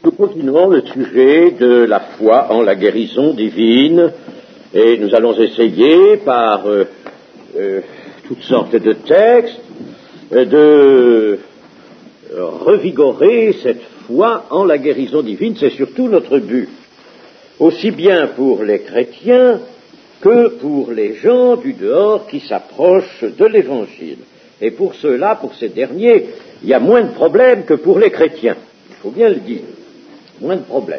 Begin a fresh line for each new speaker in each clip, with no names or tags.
Nous continuons le sujet de la foi en la guérison divine et nous allons essayer par toutes sortes de textes de revigorer cette foi en la guérison divine. C'est surtout notre but, aussi bien pour les chrétiens que pour les gens du dehors qui s'approchent de l'Évangile. Et pour ceux-là, pour ces derniers, il y a moins de problèmes que pour les chrétiens. Il faut bien le dire. Moins de problèmes.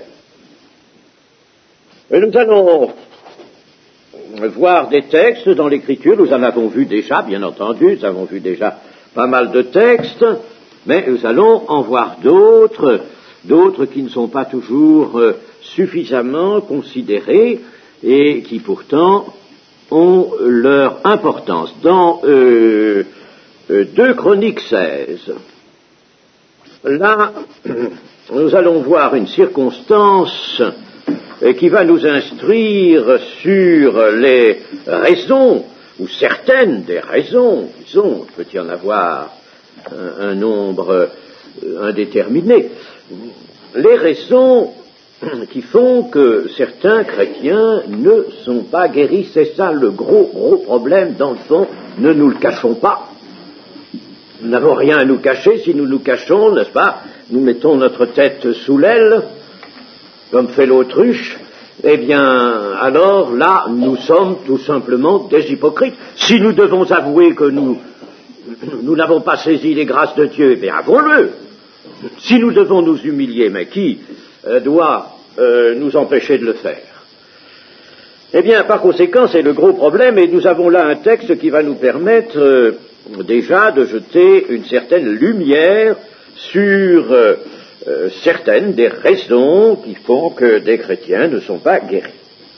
Et nous allons voir des textes dans l'Écriture. Nous en avons vu déjà, bien entendu. Nous avons vu déjà pas mal de textes. Mais nous allons en voir d'autres qui ne sont pas toujours suffisamment considérés et qui pourtant ont leur importance. Dans 2 Chroniques 16, là, nous allons voir une circonstance qui va nous instruire sur les raisons, ou certaines des raisons, disons, il peut y en avoir un nombre indéterminé, les raisons qui font que certains chrétiens ne sont pas guéris. C'est ça le gros problème, dans le fond, ne nous le cachons pas. Nous n'avons rien à nous cacher. Si nous nous cachons, n'est-ce pas, nous mettons notre tête sous l'aile, comme fait l'autruche, eh bien, alors là, nous sommes tout simplement des hypocrites. Si nous devons avouer que nous n'avons pas saisi les grâces de Dieu, eh bien, avouons-le. Si nous devons nous humilier, mais qui doit nous empêcher de le faire? Eh bien, par conséquent, c'est le gros problème, et nous avons là un texte qui va nous permettre déjà de jeter une certaine lumière sur certaines des raisons qui font que des chrétiens ne sont pas guéris,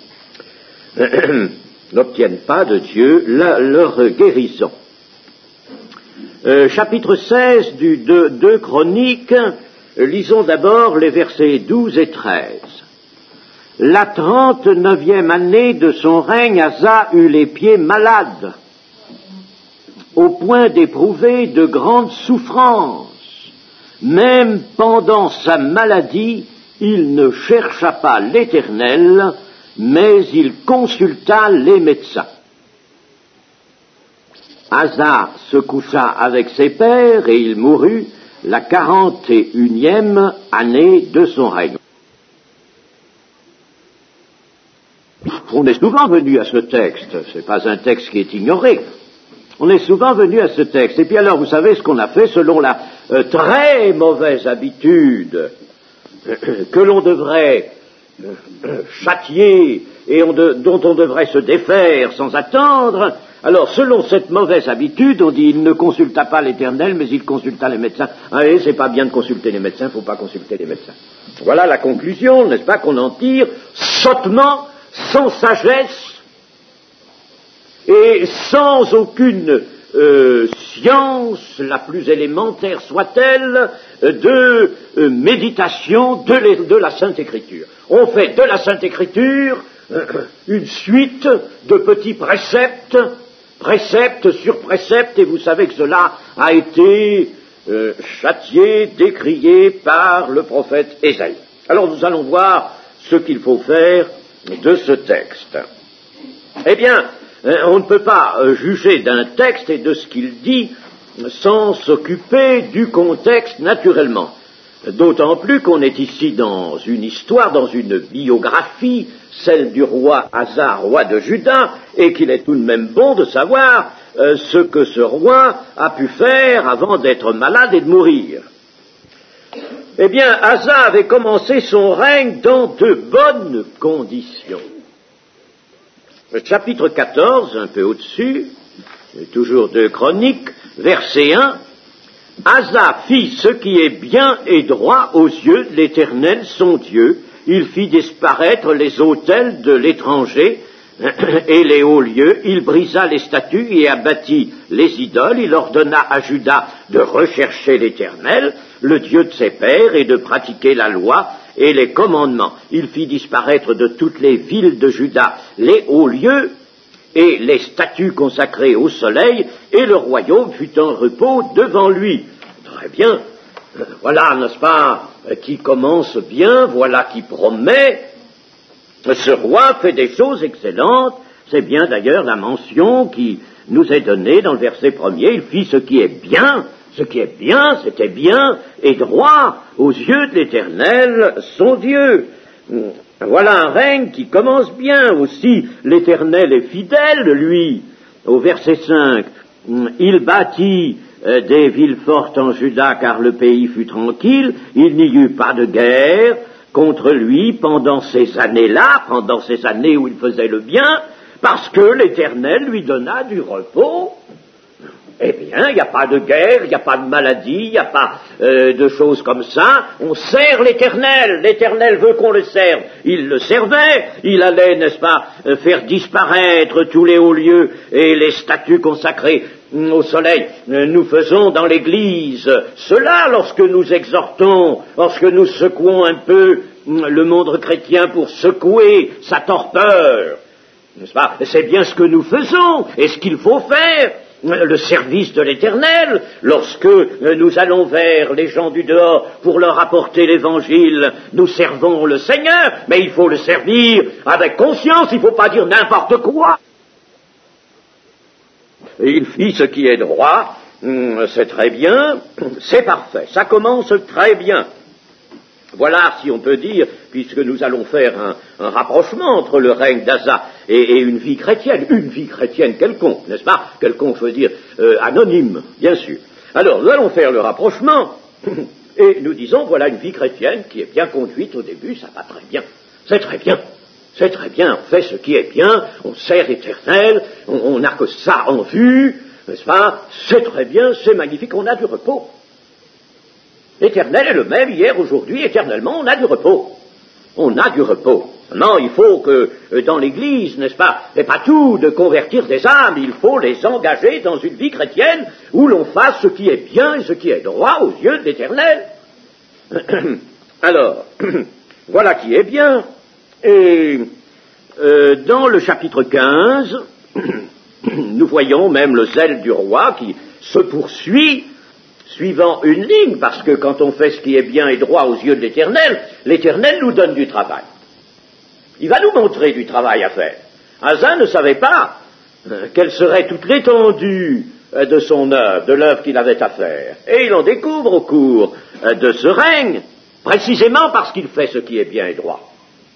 n'obtiennent pas de Dieu leur guérison. Chapitre 16 du 2 Chroniques, lisons d'abord les versets 12 et 13. La 39e année de son règne, Asa eut les pieds malades, au point d'éprouver de grandes souffrances. Même pendant sa maladie, il ne chercha pas l'Éternel, mais il consulta les médecins. Asa se coucha avec ses pères et il mourut la 41e année de son règne. On est souvent venu à ce texte, c'est pas un texte qui est ignoré. On est souvent venu à ce texte. Et puis alors, vous savez ce qu'on a fait selon la très mauvaise habitude que l'on devrait châtier et dont on devrait se défaire sans attendre. Alors, selon cette mauvaise habitude, on dit il ne consulta pas l'Éternel, mais il consulta les médecins. Allez, c'est pas bien de consulter les médecins, faut pas consulter les médecins. Voilà la conclusion, n'est-ce pas, qu'on en tire sottement, sans sagesse, et sans aucune science, la plus élémentaire soit-elle, de méditation de la Sainte Écriture. On fait de la Sainte Écriture une suite de petits préceptes, précepte sur précepte, et vous savez que cela a été châtié, décrié par le prophète Ésaïe. Alors nous allons voir ce qu'il faut faire de ce texte. Eh bien, on ne peut pas juger d'un texte et de ce qu'il dit sans s'occuper du contexte naturellement. D'autant plus qu'on est ici dans une histoire, dans une biographie, celle du roi Asa, roi de Juda, et qu'il est tout de même bon de savoir ce que ce roi a pu faire avant d'être malade et de mourir. Eh bien, Asa avait commencé son règne dans de bonnes conditions. Le chapitre 14, un peu au-dessus, toujours 2 Chroniques, verset 1, Asa fit ce qui est bien et droit aux yeux de l'Éternel son Dieu. Il fit disparaître les autels de l'étranger et les hauts lieux. Il brisa les statues et abattit les idoles. Il ordonna à Juda de rechercher l'Éternel, le Dieu de ses pères, et de pratiquer la loi et les commandements. Il fit disparaître de toutes les villes de Juda les hauts lieux et les statues consacrées au soleil, et le royaume fut en repos devant lui. Très bien. voilà, n'est-ce pas, qui commence bien, voilà qui promet. Ce roi fait des choses excellentes, c'est bien d'ailleurs la mention qui nous est donnée dans le verset premier, il fit ce qui est bien, c'était bien et droit aux yeux de l'Éternel, son Dieu. Voilà un règne qui commence bien aussi, l'Éternel est fidèle, lui, au verset 5, il bâtit des villes fortes en Juda car le pays fut tranquille, il n'y eut pas de guerre contre lui pendant ces années-là, pendant ces années où il faisait le bien, parce que l'Éternel lui donna du repos. Eh bien, il n'y a pas de guerre, il n'y a pas de maladie, il n'y a pas de choses comme ça. On sert l'Éternel. L'Éternel veut qu'on le serve. Il le servait. Il allait, n'est-ce pas, faire disparaître tous les hauts lieux et les statues consacrées au soleil. Nous faisons dans l'Église cela lorsque nous exhortons, lorsque nous secouons un peu le monde chrétien pour secouer sa torpeur. N'est-ce pas? C'est bien ce que nous faisons et ce qu'il faut faire. Le service de l'Éternel, lorsque nous allons vers les gens du dehors pour leur apporter l'Évangile, nous servons le Seigneur, mais il faut le servir avec conscience, il ne faut pas dire n'importe quoi. Il fit ce qui est droit, c'est très bien, c'est parfait, ça commence très bien. Voilà, si on peut dire, puisque nous allons faire un rapprochement entre le règne d'Asa et une vie chrétienne quelconque, n'est-ce pas? Quelconque, je veux dire, anonyme, bien sûr. Alors, nous allons faire le rapprochement, et nous disons, voilà une vie chrétienne qui est bien conduite au début, ça va très bien, c'est très bien. C'est très bien, on fait ce qui est bien, on sert l'Éternel, on n'a que ça en vue, n'est-ce pas? C'est très bien, c'est magnifique, on a du repos. L'Éternel est le même hier, aujourd'hui, éternellement, on a du repos. On a du repos. Non, il faut que dans l'Église, n'est-ce pas, c'est pas tout de convertir des âmes, il faut les engager dans une vie chrétienne où l'on fasse ce qui est bien et ce qui est droit aux yeux de l'Éternel. Alors, voilà qui est bien. Et dans le chapitre 15, nous voyons même le zèle du roi qui se poursuit suivant une ligne, parce que quand on fait ce qui est bien et droit aux yeux de l'Éternel, l'Éternel nous donne du travail. Il va nous montrer du travail à faire. Asa ne savait pas quelle serait toute l'étendue de son œuvre, de l'œuvre qu'il avait à faire. Et il en découvre au cours de ce règne, précisément parce qu'il fait ce qui est bien et droit.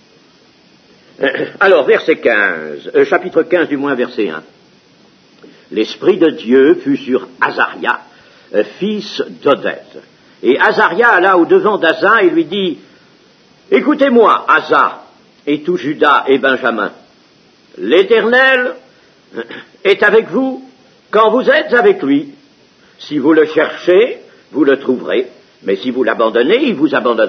Alors, verset 15, chapitre 15 du moins, verset 1. L'Esprit de Dieu fut sur Azaria, fils d'Oded. Et Azaria alla au-devant d'Asa et lui dit, « Écoutez-moi, Asa, et tout Juda et Benjamin, l'Éternel est avec vous quand vous êtes avec lui. Si vous le cherchez, vous le trouverez, mais si vous l'abandonnez, il vous abandonnera. »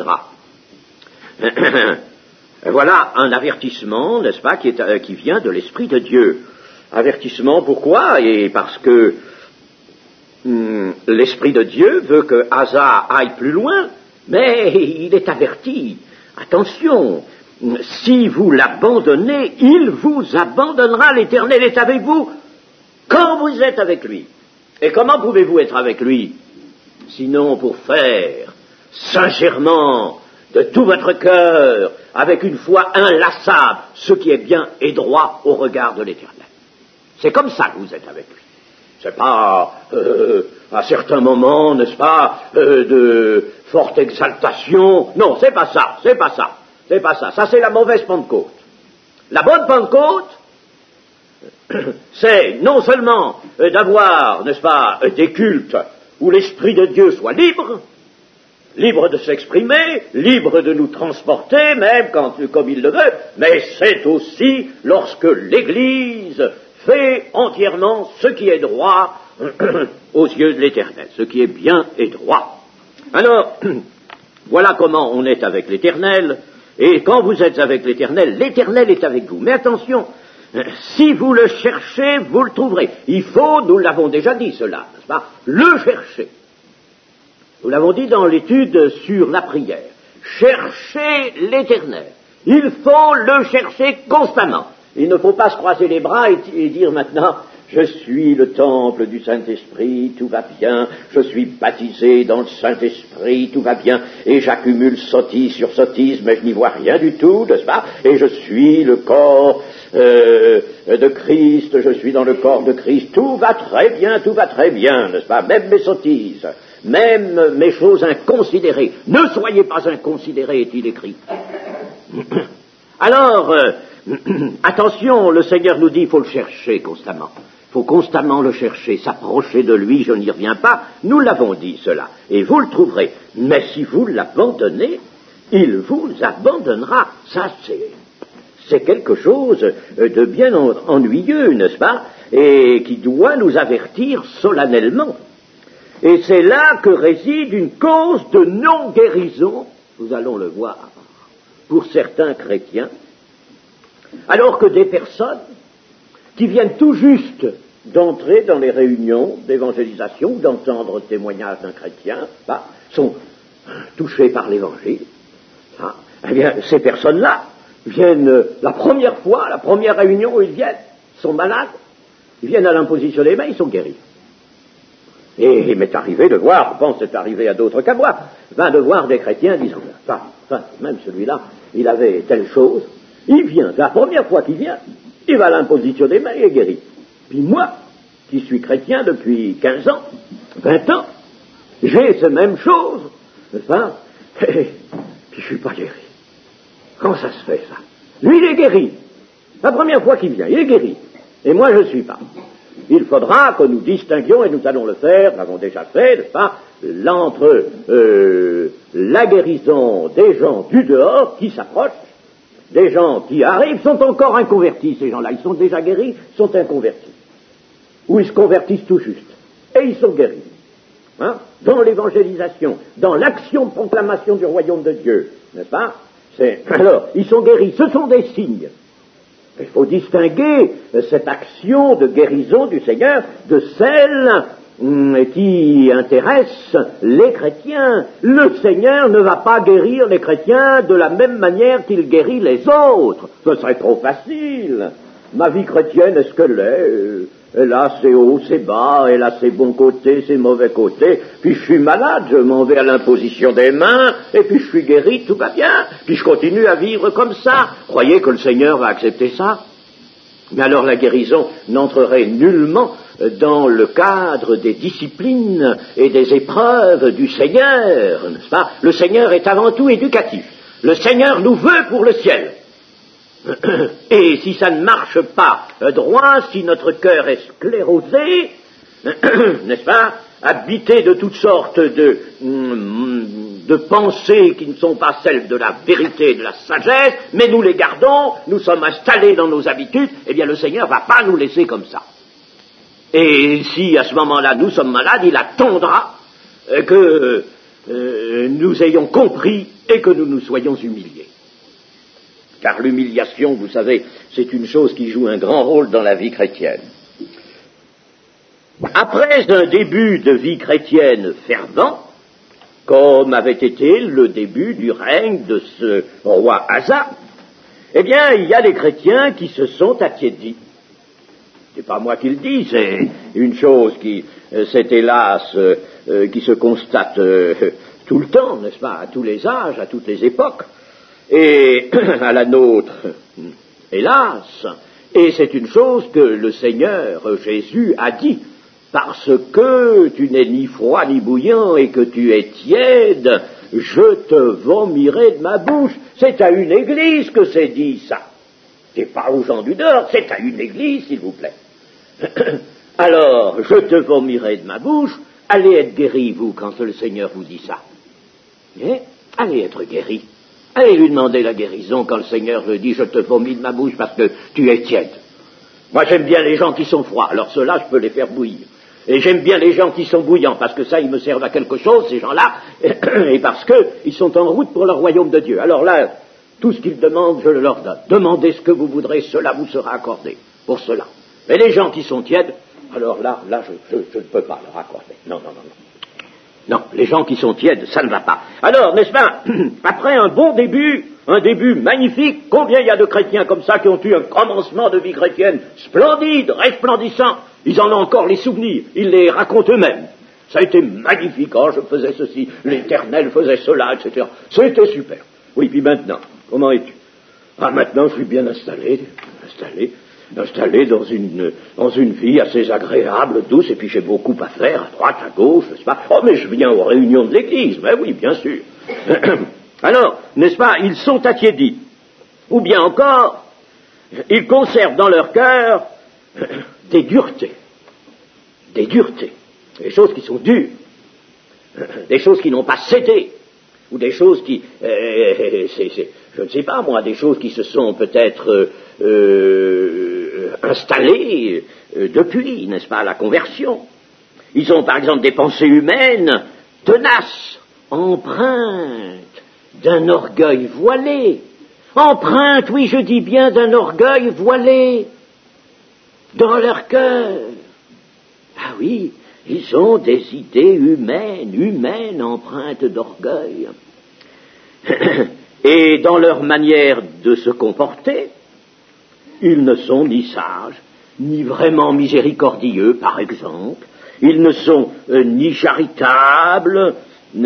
Voilà un avertissement, n'est-ce pas, qui vient de l'Esprit de Dieu. Avertissement, pourquoi? Et parce que l'Esprit de Dieu veut que Asa aille plus loin, mais il est averti. Attention, si vous l'abandonnez, il vous abandonnera, l'Éternel est avec vous quand vous êtes avec lui. Et comment pouvez-vous être avec lui? Sinon pour faire sincèrement, de tout votre cœur, avec une foi inlassable, ce qui est bien et droit au regard de l'Éternel. C'est comme ça que vous êtes avec lui. C'est pas à certains moments, n'est-ce pas, de forte exaltation. Non, c'est pas ça. Ça, c'est la mauvaise Pentecôte. La bonne Pentecôte, c'est non seulement d'avoir, n'est-ce pas, des cultes où l'Esprit de Dieu soit libre de s'exprimer, libre de nous transporter, même comme il le veut, mais c'est aussi lorsque l'Église fait entièrement ce qui est droit aux yeux de l'Éternel, ce qui est bien et droit. Alors, voilà comment on est avec l'Éternel, et quand vous êtes avec l'Éternel, l'Éternel est avec vous. Mais attention, si vous le cherchez, vous le trouverez. Il faut, nous l'avons déjà dit cela, n'est-ce pas, le chercher. Nous l'avons dit dans l'étude sur la prière. Cherchez l'Éternel. Il faut le chercher constamment. Il ne faut pas se croiser les bras et dire maintenant, je suis le temple du Saint-Esprit, tout va bien, je suis baptisé dans le Saint-Esprit, tout va bien, et j'accumule sottise sur sottise, mais je n'y vois rien du tout, n'est-ce pas? Et je suis le corps de Christ, je suis dans le corps de Christ, tout va très bien, n'est-ce pas? Même mes sottises, même mes choses inconsidérées. Ne soyez pas inconsidérés, est-il écrit. Alors, attention, le Seigneur nous dit, il faut le chercher constamment. Il faut constamment le chercher, s'approcher de lui, je n'y reviens pas. Nous l'avons dit cela, et vous le trouverez. Mais si vous l'abandonnez, il vous abandonnera. Ça, c'est quelque chose de bien ennuyeux, n'est-ce pas? Et qui doit nous avertir solennellement. Et c'est là que réside une cause de non-guérison, nous allons le voir, pour certains chrétiens, alors que des personnes qui viennent tout juste d'entrer dans les réunions d'évangélisation, d'entendre le témoignage d'un chrétien, sont touchées par l'évangile. Eh bien, ces personnes-là viennent la première fois, la première réunion où ils viennent, sont malades, ils viennent à l'imposition des mains, ils sont guéris. Et il m'est arrivé de voir, je pense que c'est arrivé à d'autres qu'à moi, de voir des chrétiens disant, même celui-là, il avait telle chose, il vient, la première fois qu'il vient, il va à l'imposition des mains et est guéri. Puis moi, qui suis chrétien depuis 15 ans, 20 ans, j'ai ces mêmes choses, n'est-ce pas? Et puis je suis pas guéri. Comment ça se fait, ça? Lui, il est guéri. La première fois qu'il vient, il est guéri. Et moi, je ne suis pas. Il faudra que nous distinguions, et nous allons le faire, nous l'avons déjà fait, n'est-ce pas, entre la guérison des gens du dehors qui s'approchent, des gens qui arrivent, sont encore inconvertis, ces gens-là, ils sont déjà guéris, sont inconvertis. Ou ils se convertissent tout juste. Et ils sont guéris. Dans l'évangélisation, dans l'action de proclamation du royaume de Dieu, n'est-ce pas? Alors, ils sont guéris, ce sont des signes. Il faut distinguer cette action de guérison du Seigneur de celle qui intéresse les chrétiens. Le Seigneur ne va pas guérir les chrétiens de la même manière qu'il guérit les autres. Ce serait trop facile. Ma vie chrétienne, est-ce qu'elle est? Elle a ses hauts, ses bas, elle a ses bons côtés, ses mauvais côtés, puis je suis malade, je m'en vais à l'imposition des mains, et puis je suis guéri, tout va bien, puis je continue à vivre comme ça. Croyez que le Seigneur va accepter ça? Mais alors la guérison n'entrerait nullement dans le cadre des disciplines et des épreuves du Seigneur, n'est-ce pas? Le Seigneur est avant tout éducatif. Le Seigneur nous veut pour le ciel. Et si ça ne marche pas droit, si notre cœur est sclérosé, n'est-ce pas, habité de toutes sortes de pensées qui ne sont pas celles de la vérité et de la sagesse, mais nous les gardons, nous sommes installés dans nos habitudes, eh bien le Seigneur ne va pas nous laisser comme ça. Et si à ce moment-là nous sommes malades, il attendra que nous ayons compris et que nous nous soyons humiliés. Car l'humiliation, vous savez, c'est une chose qui joue un grand rôle dans la vie chrétienne. Après un début de vie chrétienne fervent, comme avait été le début du règne de ce roi Asa, eh bien, il y a des chrétiens qui se sont attiédis. C'est pas moi qui le dis, c'est une chose qui, c'est hélas, qui se constate tout le temps, n'est-ce pas, à tous les âges, à toutes les époques. Et à la nôtre, hélas, et c'est une chose que le Seigneur Jésus a dit, parce que tu n'es ni froid ni bouillant et que tu es tiède, je te vomirai de ma bouche. C'est à une église que c'est dit ça. C'est pas aux gens du dehors, c'est à une église, s'il vous plaît. Alors, je te vomirai de ma bouche, allez être guéris, vous, quand le Seigneur vous dit ça. Allez être guéris. Allez lui demander la guérison quand le Seigneur lui dit « Je te vomis de ma bouche parce que tu es tiède ». Moi j'aime bien les gens qui sont froids, alors ceux-là je peux les faire bouillir. Et j'aime bien les gens qui sont bouillants, parce que ça ils me servent à quelque chose, ces gens-là, et parce qu'ils sont en route pour le royaume de Dieu. Alors là, tout ce qu'ils demandent, je le leur donne. Demandez ce que vous voudrez, cela vous sera accordé, pour cela. Mais les gens qui sont tièdes, alors là je ne peux pas leur accorder. Non. Non, les gens qui sont tièdes, ça ne va pas. Alors, n'est-ce pas, après un bon début un début magnifique. Combien il y a de chrétiens comme ça qui ont eu un commencement de vie chrétienne splendide, resplendissant. Ils en ont encore les souvenirs, ils les racontent eux-mêmes. Ça a été magnifique, oh, je faisais ceci, l'Éternel faisait cela, etc. C'était super. Oui, puis maintenant, comment es-tu? Ah, maintenant, je suis bien installé dans une vie assez agréable, douce, et puis j'ai beaucoup à faire, à droite, à gauche, n'est-ce pas? Oh, mais je viens aux réunions de l'Église, mais oui, bien sûr. Alors, n'est-ce pas, ils sont attiédis. Ou bien encore, ils conservent dans leur cœur des duretés, des choses qui sont dures, des choses qui n'ont pas cédé, ou des choses qui, je ne sais pas moi, des choses qui se sont peut-être installées depuis, n'est-ce pas, la conversion. Ils ont par exemple des pensées humaines tenaces, empreintes d'un orgueil voilé, empreintes, oui je dis bien, d'un orgueil voilé dans leur cœur. Ah oui, ils ont des idées humaines empreintes d'orgueil. Et dans leur manière de se comporter, ils ne sont ni sages, ni vraiment miséricordieux, par exemple. Ils ne sont ni charitables,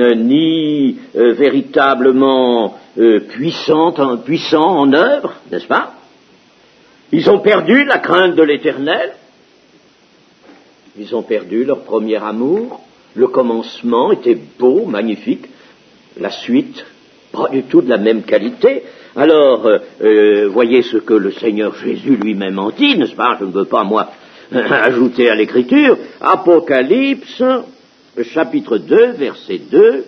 ni véritablement puissants en œuvre, n'est-ce pas? Ils ont perdu la crainte de l'Éternel. Ils ont perdu leur premier amour. Le commencement était beau, magnifique. La suite, pas du tout de la même qualité. Alors, voyez ce que le Seigneur Jésus lui-même en dit, n'est-ce pas? Je ne veux pas, moi, ajouter à l'Écriture. Apocalypse, chapitre 2, verset 2.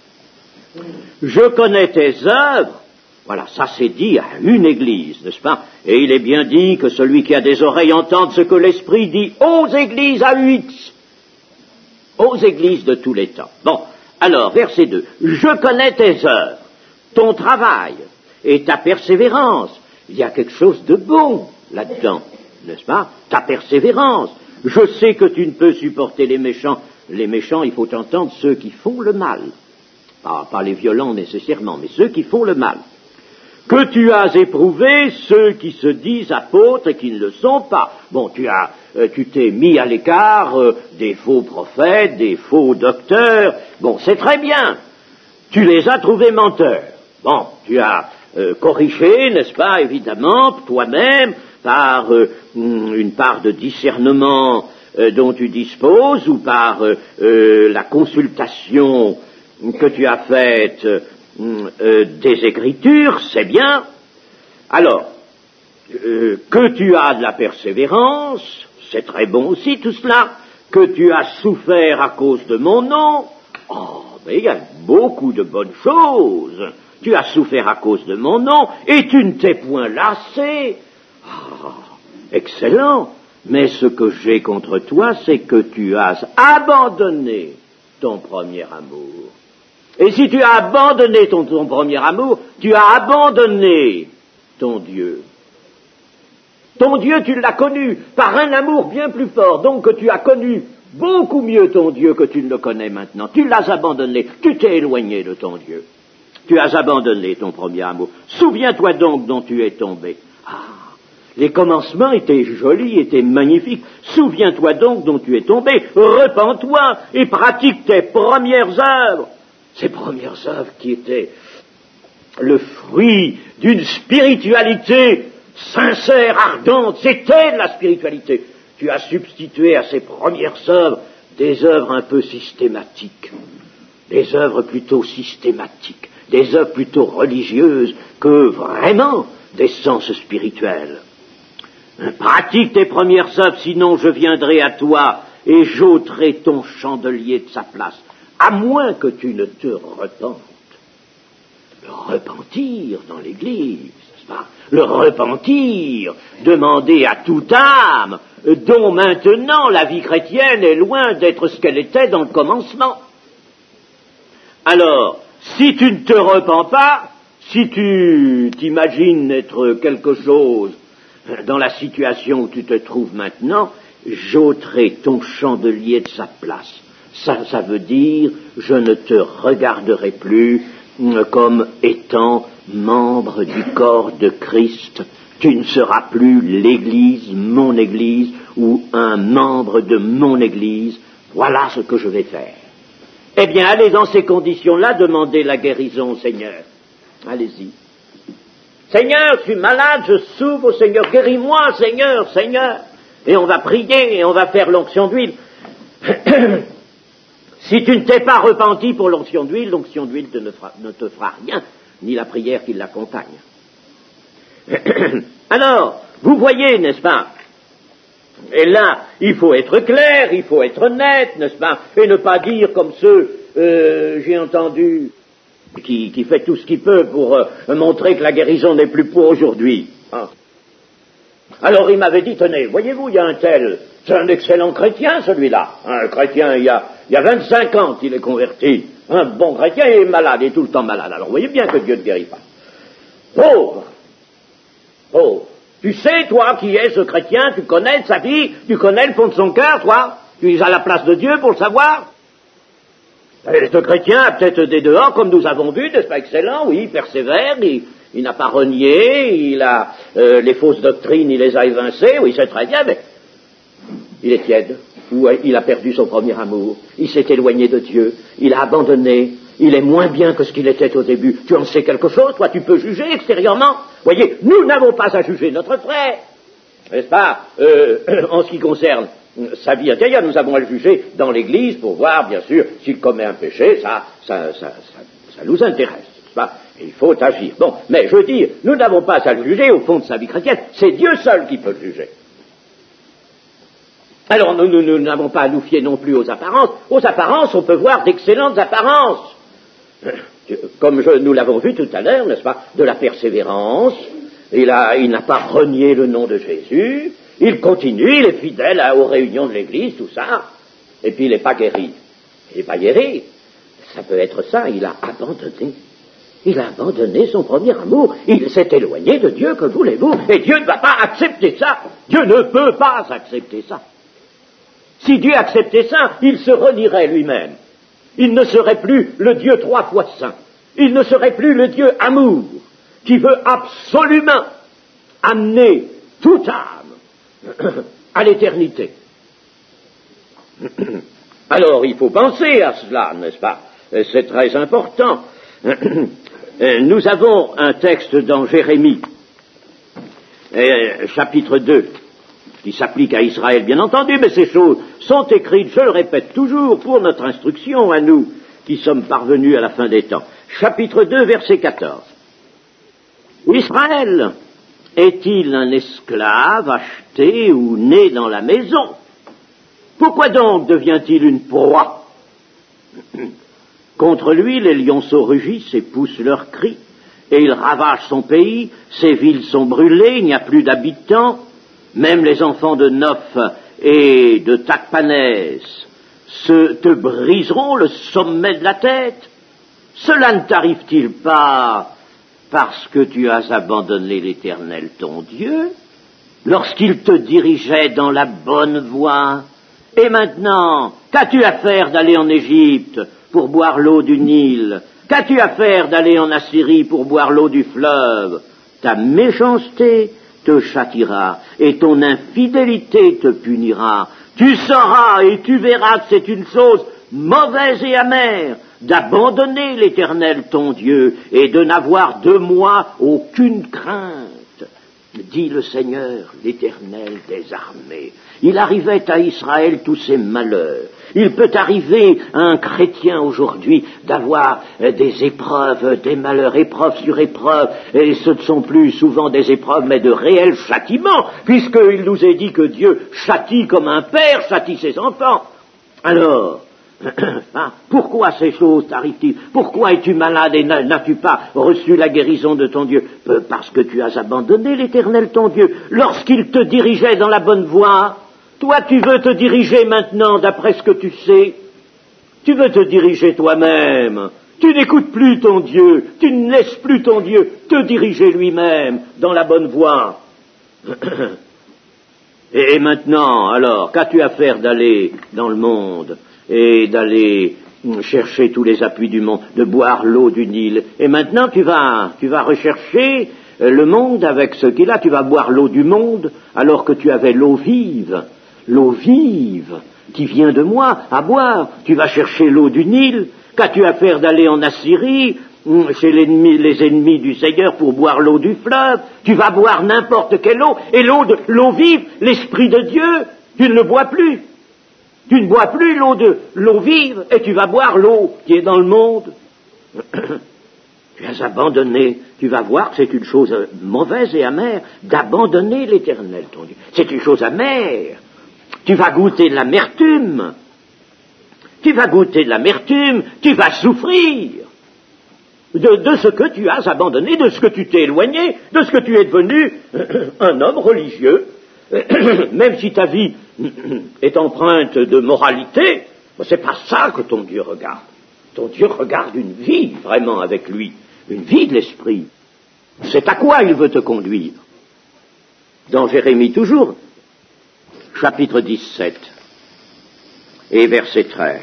Je connais tes œuvres. Voilà, ça c'est dit à une église, n'est-ce pas? Et il est bien dit que celui qui a des oreilles entende ce que l'Esprit dit aux églises à UX, aux églises de tous les temps. Bon, alors, verset 2. Je connais tes œuvres, ton travail et ta persévérance. Il y a quelque chose de bon là-dedans, n'est-ce pas? Ta persévérance. Je sais que tu ne peux supporter les méchants. Les méchants, il faut entendre ceux qui font le mal. Pas les violents nécessairement, mais ceux qui font le mal. Que tu as éprouvé ceux qui se disent apôtres et qui ne le sont pas. Bon, tu t'es mis à l'écart des faux prophètes, des faux docteurs. Bon, c'est très bien. Tu les as trouvés menteurs. Bon, tu as corrigé, n'est-ce pas, évidemment, toi-même, par une part de discernement dont tu disposes, ou par la consultation que tu as faite des Écritures, c'est bien. Alors, que tu as de la persévérance, c'est très bon aussi tout cela. Que tu as souffert à cause de mon nom, oh, mais il y a beaucoup de bonnes choses. Tu as souffert à cause de mon nom, et tu ne t'es point lassé. Oh, excellent. Mais ce que j'ai contre toi, c'est que tu as abandonné ton premier amour. Et si tu as abandonné ton premier amour, tu as abandonné ton Dieu. Ton Dieu, tu l'as connu par un amour bien plus fort, donc que tu as connu beaucoup mieux ton Dieu que tu ne le connais maintenant. Tu l'as abandonné, tu t'es éloigné de ton Dieu. Tu as abandonné ton premier amour. Souviens-toi donc dont tu es tombé. Ah, les commencements étaient jolis, étaient magnifiques. Souviens-toi donc dont tu es tombé. Repens-toi et pratique tes premières œuvres. Ces premières œuvres qui étaient le fruit d'une spiritualité sincère, ardente, c'était de la spiritualité. Tu as substitué à ces premières œuvres des œuvres un peu systématiques, des œuvres plutôt systématiques, des œuvres plutôt religieuses que vraiment des sens spirituels. Pratique tes premières œuvres, sinon je viendrai à toi et j'ôterai ton chandelier de sa place. À moins que tu ne te repentes. Le repentir dans l'Église, n'est-ce pas? Le repentir, demander à toute âme, dont maintenant la vie chrétienne est loin d'être ce qu'elle était dans le commencement. Alors, si tu ne te repens pas, si tu t'imagines être quelque chose dans la situation où tu te trouves maintenant, j'ôterai ton chandelier de sa place. Ça veut dire, je ne te regarderai plus comme étant membre membre du corps de Christ, tu ne seras plus l'Église, mon Église, ou un membre de mon Église. Voilà ce que je vais faire. Eh bien, allez dans ces conditions-là demander la guérison au Seigneur. Allez-y. Seigneur, je suis malade, je souffre, au Seigneur, guéris-moi, Seigneur, Seigneur. Et on va prier et on va faire l'onction d'huile. Si tu ne t'es pas repenti pour l'onction d'huile ne te fera rien, ni la prière qui l'accompagne. Alors, vous voyez, n'est-ce pas? Et là, il faut être clair, il faut être net, n'est-ce pas? Et ne pas dire comme ceux, j'ai entendu, qui fait tout ce qu'il peut pour montrer que la guérison n'est plus pour aujourd'hui. Hein. Alors il m'avait dit, tenez, voyez-vous, il y a un tel, c'est un excellent chrétien celui-là. Un chrétien, il y a 25 ans qu'il est converti. Un bon chrétien, il est malade, il est tout le temps malade. Alors vous voyez bien que Dieu ne guérit pas. Pauvre. Tu sais, toi, qui est ce chrétien, tu connais sa vie, tu connais le fond de son cœur, toi, tu es à la place de Dieu pour le savoir. Et ce chrétien a peut-être des dehors, comme nous avons vu, n'est-ce pas excellent? Oui, il persévère, il n'a pas renié, il a les fausses doctrines, il les a évincées, oui, c'est très bien, mais il est tiède, ou il a perdu son premier amour, il s'est éloigné de Dieu, il a abandonné, il est moins bien que ce qu'il était au début. Tu en sais quelque chose, toi, tu peux juger extérieurement. Voyez, nous n'avons pas à juger notre frère, n'est-ce pas, en ce qui concerne sa vie intérieure, nous avons à le juger dans l'Église pour voir, bien sûr, s'il commet un péché, ça nous intéresse, n'est-ce pas? Il faut agir. Bon, mais je veux dire, nous n'avons pas à le juger au fond de sa vie chrétienne, c'est Dieu seul qui peut le juger. Alors nous n'avons pas à nous fier non plus aux apparences. Aux apparences, on peut voir d'excellentes apparences. Comme nous l'avons vu tout à l'heure, n'est-ce pas, de la persévérance, il n'a pas renié le nom de Jésus, il continue, il est fidèle aux réunions de l'Église, tout ça, et puis il n'est pas guéri. Il n'est pas guéri, ça peut être ça, il a abandonné son premier amour, il s'est éloigné de Dieu, que voulez-vous, et Dieu ne va pas accepter ça, Dieu ne peut pas accepter ça. Si Dieu acceptait ça, il se renierait lui-même. Il ne serait plus le Dieu 3 fois saint. Il ne serait plus le Dieu amour, qui veut absolument amener toute âme à l'éternité. Alors, il faut penser à cela, n'est-ce pas? C'est très important. Nous avons un texte dans Jérémie, chapitre 2, qui s'applique à Israël, bien entendu, mais ces choses sont écrites, je le répète toujours, pour notre instruction à nous, qui sommes parvenus à la fin des temps. Chapitre 2, verset 14. Israël est-il un esclave acheté ou né dans la maison? Pourquoi donc devient-il une proie? Contre lui, les lionceaux rugissent et poussent leurs cris, et ils ravagent son pays, ses villes sont brûlées, il n'y a plus d'habitants, même les enfants de Noph et de Tachpanès te briseront le sommet de la tête. Cela ne t'arrive-t-il pas parce que tu as abandonné l'Éternel ton Dieu, lorsqu'il te dirigeait dans la bonne voie? Et maintenant, qu'as-tu à faire d'aller en Égypte pour boire l'eau du Nil? Qu'as-tu à faire d'aller en Assyrie pour boire l'eau du fleuve? Ta méchanceté te châtiera, et ton infidélité te punira. Tu sauras et tu verras que c'est une chose mauvaise et amère d'abandonner l'Éternel ton Dieu et de n'avoir de moi aucune crainte, dit le Seigneur, l'Éternel des armées. Il arrivait à Israël tous ces malheurs. Il peut arriver à un chrétien aujourd'hui d'avoir des épreuves, des malheurs, épreuves sur épreuves, et ce ne sont plus souvent des épreuves, mais de réels châtiments, puisqu'il nous est dit que Dieu châtie comme un père châtie ses enfants. Alors, pourquoi ces choses t'arrivent-ils? Pourquoi es-tu malade et n'as-tu pas reçu la guérison de ton Dieu? Parce que tu as abandonné l'Éternel ton Dieu. Lorsqu'il te dirigeait dans la bonne voie, toi, tu veux te diriger maintenant d'après ce que tu sais. Tu veux te diriger toi-même. Tu n'écoutes plus ton Dieu. Tu ne laisses plus ton Dieu te diriger lui-même dans la bonne voie. Et maintenant, alors, qu'as-tu à faire d'aller dans le monde et d'aller chercher tous les appuis du monde, de boire l'eau du Nil. Et maintenant tu vas rechercher le monde avec ce qu'il a, tu vas boire l'eau du monde alors que tu avais l'eau vive qui vient de moi à boire. Tu vas chercher l'eau du Nil. Qu'as-tu à faire d'aller en Assyrie chez les ennemis du Seigneur pour boire l'eau du fleuve? Tu vas boire n'importe quelle eau, et l'eau vive, l'Esprit de Dieu, tu ne le bois plus. Tu ne bois plus l'eau vive, et tu vas boire l'eau qui est dans le monde. Tu as abandonné, tu vas voir que c'est une chose mauvaise et amère d'abandonner l'Éternel, ton Dieu. C'est une chose amère. Tu vas goûter de l'amertume. Tu vas souffrir de ce que tu as abandonné, de ce que tu t'es éloigné, de ce que tu es devenu un homme religieux. Même si ta vie est empreinte de moralité, c'est pas ça que ton Dieu regarde. Ton Dieu regarde une vie vraiment avec lui, une vie de l'esprit. C'est à quoi il veut te conduire. Dans Jérémie toujours, chapitre 17 et verset 13.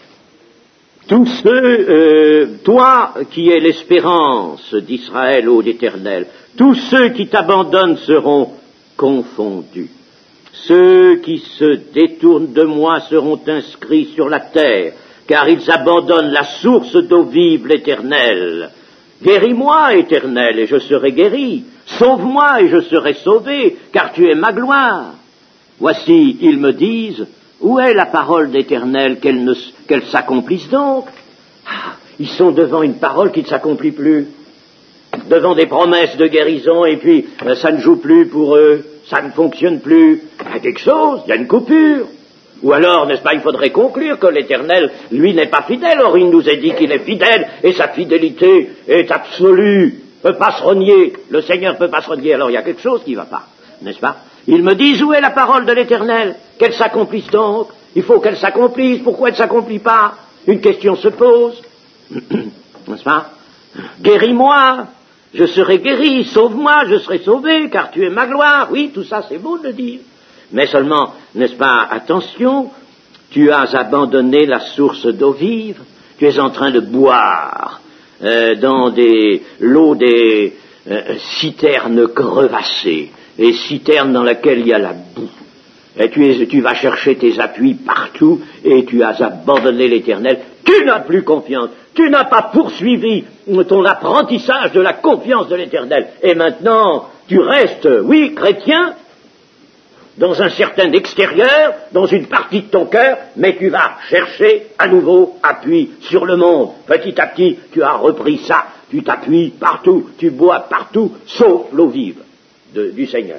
Tous ceux, toi qui es l'espérance d'Israël, ô l'Éternel, tous ceux qui t'abandonnent seront confondus. Ceux qui se détournent de moi seront inscrits sur la terre, car ils abandonnent la source d'eau vive, l'Éternel. Guéris-moi, Éternel, et je serai guéri. Sauve-moi, et je serai sauvé, car tu es ma gloire. Voici, ils me disent, où est la parole d'Éternel, qu'elle s'accomplisse donc? Ils sont devant une parole qui ne s'accomplit plus, devant des promesses de guérison, et puis ça ne joue plus pour eux, ça ne fonctionne plus. Il y a quelque chose, il y a une coupure. Ou alors, n'est-ce pas, il faudrait conclure que l'Éternel, lui, n'est pas fidèle. Or, il nous a dit qu'il est fidèle, et sa fidélité est absolue, ne peut pas se renier. Le Seigneur ne peut pas se renier, alors il y a quelque chose qui ne va pas, n'est-ce pas? Ils me disent, où est la parole de l'Éternel? Qu'elle s'accomplisse donc. Il faut qu'elle s'accomplisse. Pourquoi elle ne s'accomplit pas? Une question se pose. N'est-ce pas? Guéris-moi, je serai guéri. Sauve-moi, je serai sauvé, car tu es ma gloire. Oui, tout ça, c'est beau de le dire. Mais seulement, n'est-ce pas, attention, tu as abandonné la source d'eau vive. Tu es en train de boire dans l'eau des citernes crevassées. Les citernes dans lesquelles il y a la boue. Et tu vas chercher tes appuis partout, et tu as abandonné l'Éternel. Tu n'as plus confiance. Tu n'as pas poursuivi ton apprentissage de la confiance de l'Éternel. Et maintenant, tu restes, oui, chrétien, dans un certain extérieur, dans une partie de ton cœur, mais tu vas chercher à nouveau appui sur le monde. Petit à petit, tu as repris ça. Tu t'appuies partout, tu bois partout, sauf l'eau vive du Seigneur.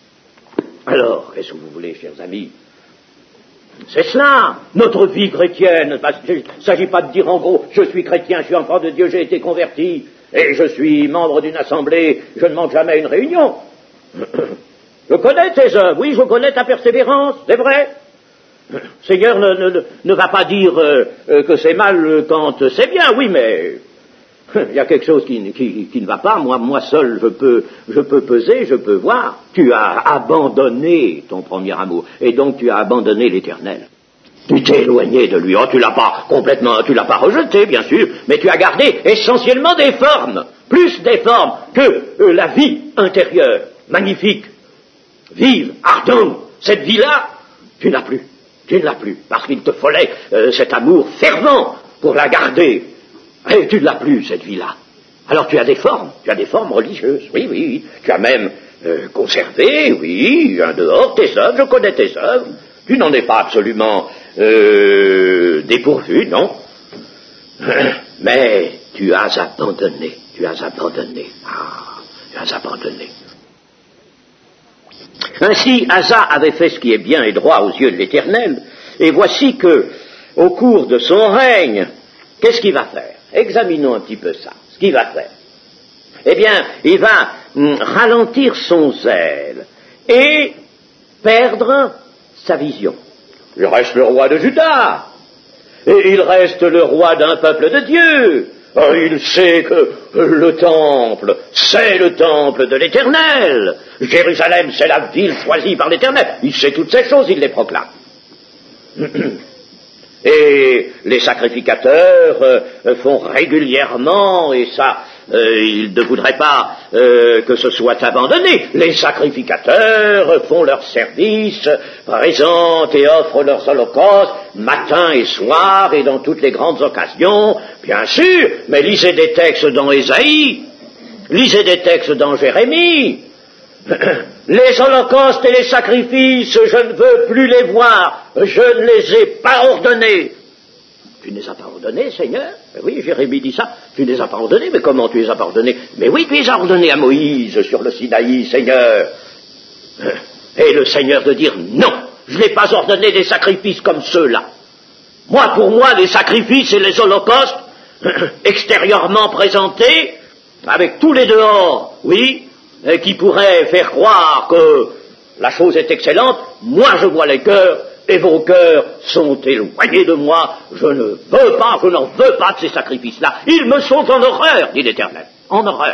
Alors, qu'est-ce que vous voulez, chers amis? C'est cela, notre vie chrétienne. Il ne s'agit pas de dire en gros, je suis chrétien, je suis enfant de Dieu, j'ai été converti, et je suis membre d'une assemblée, je ne manque jamais à une réunion. Je connais tes œuvres, oui, je connais ta persévérance, c'est vrai. Seigneur ne va pas dire que c'est mal quand c'est bien, oui, mais il y a quelque chose qui ne va pas. Moi seul, je peux peser, je peux voir. Tu as abandonné ton premier amour, et donc tu as abandonné l'Éternel. Tu t'es éloigné de lui. Oh, tu l'as pas complètement, tu l'as pas rejeté, bien sûr, mais tu as gardé essentiellement des formes, plus des formes que la vie intérieure, magnifique, vive, ardente. Cette vie-là, tu n'as plus. Tu ne l'as plus, parce qu'il te fallait cet amour fervent pour la garder. Et tu ne l'as plus, cette vie-là. Alors tu as des formes religieuses, oui, tu as même conservé, oui, en dehors tes œuvres, je connais tes œuvres, tu n'en es pas absolument dépourvu, non, mais tu as abandonné, tu as abandonné. Ainsi, Asa avait fait ce qui est bien et droit aux yeux de l'Éternel, et voici que, au cours de son règne, qu'est-ce qu'il va faire? Examinons un petit peu ça, ce qu'il va faire. Eh bien, il va ralentir son zèle et perdre sa vision. Il reste le roi de Juda, et il reste le roi d'un peuple de Dieu. Il sait que le temple, c'est le temple de l'Éternel. Jérusalem, c'est la ville choisie par l'Éternel. Il sait toutes ces choses, il les proclame. Et les sacrificateurs font régulièrement, et ça, ils ne voudraient pas que ce soit abandonné. Les sacrificateurs font leur service, présentent et offrent leurs holocaustes matin et soir et dans toutes les grandes occasions, bien sûr, mais lisez des textes dans Ésaïe, lisez des textes dans Jérémie. Les holocaustes et les sacrifices, je ne veux plus les voir, je ne les ai pas ordonnés. Tu ne les as pas ordonnés, Seigneur? Oui, Jérémie dit ça, tu ne les as pas ordonnés, mais comment tu les as pas ordonnés? Mais oui, tu les as ordonnés à Moïse sur le Sinaï, Seigneur. Et le Seigneur de dire, non, je n'ai pas ordonné des sacrifices comme ceux-là. Moi, pour moi, les sacrifices et les holocaustes, extérieurement présentés, avec tous les dehors, oui, qui pourraient faire croire que la chose est excellente, moi je vois les cœurs, et vos cœurs sont éloignés de moi, je ne veux pas, je n'en veux pas de ces sacrifices-là, ils me sont en horreur, dit l'Éternel, en horreur.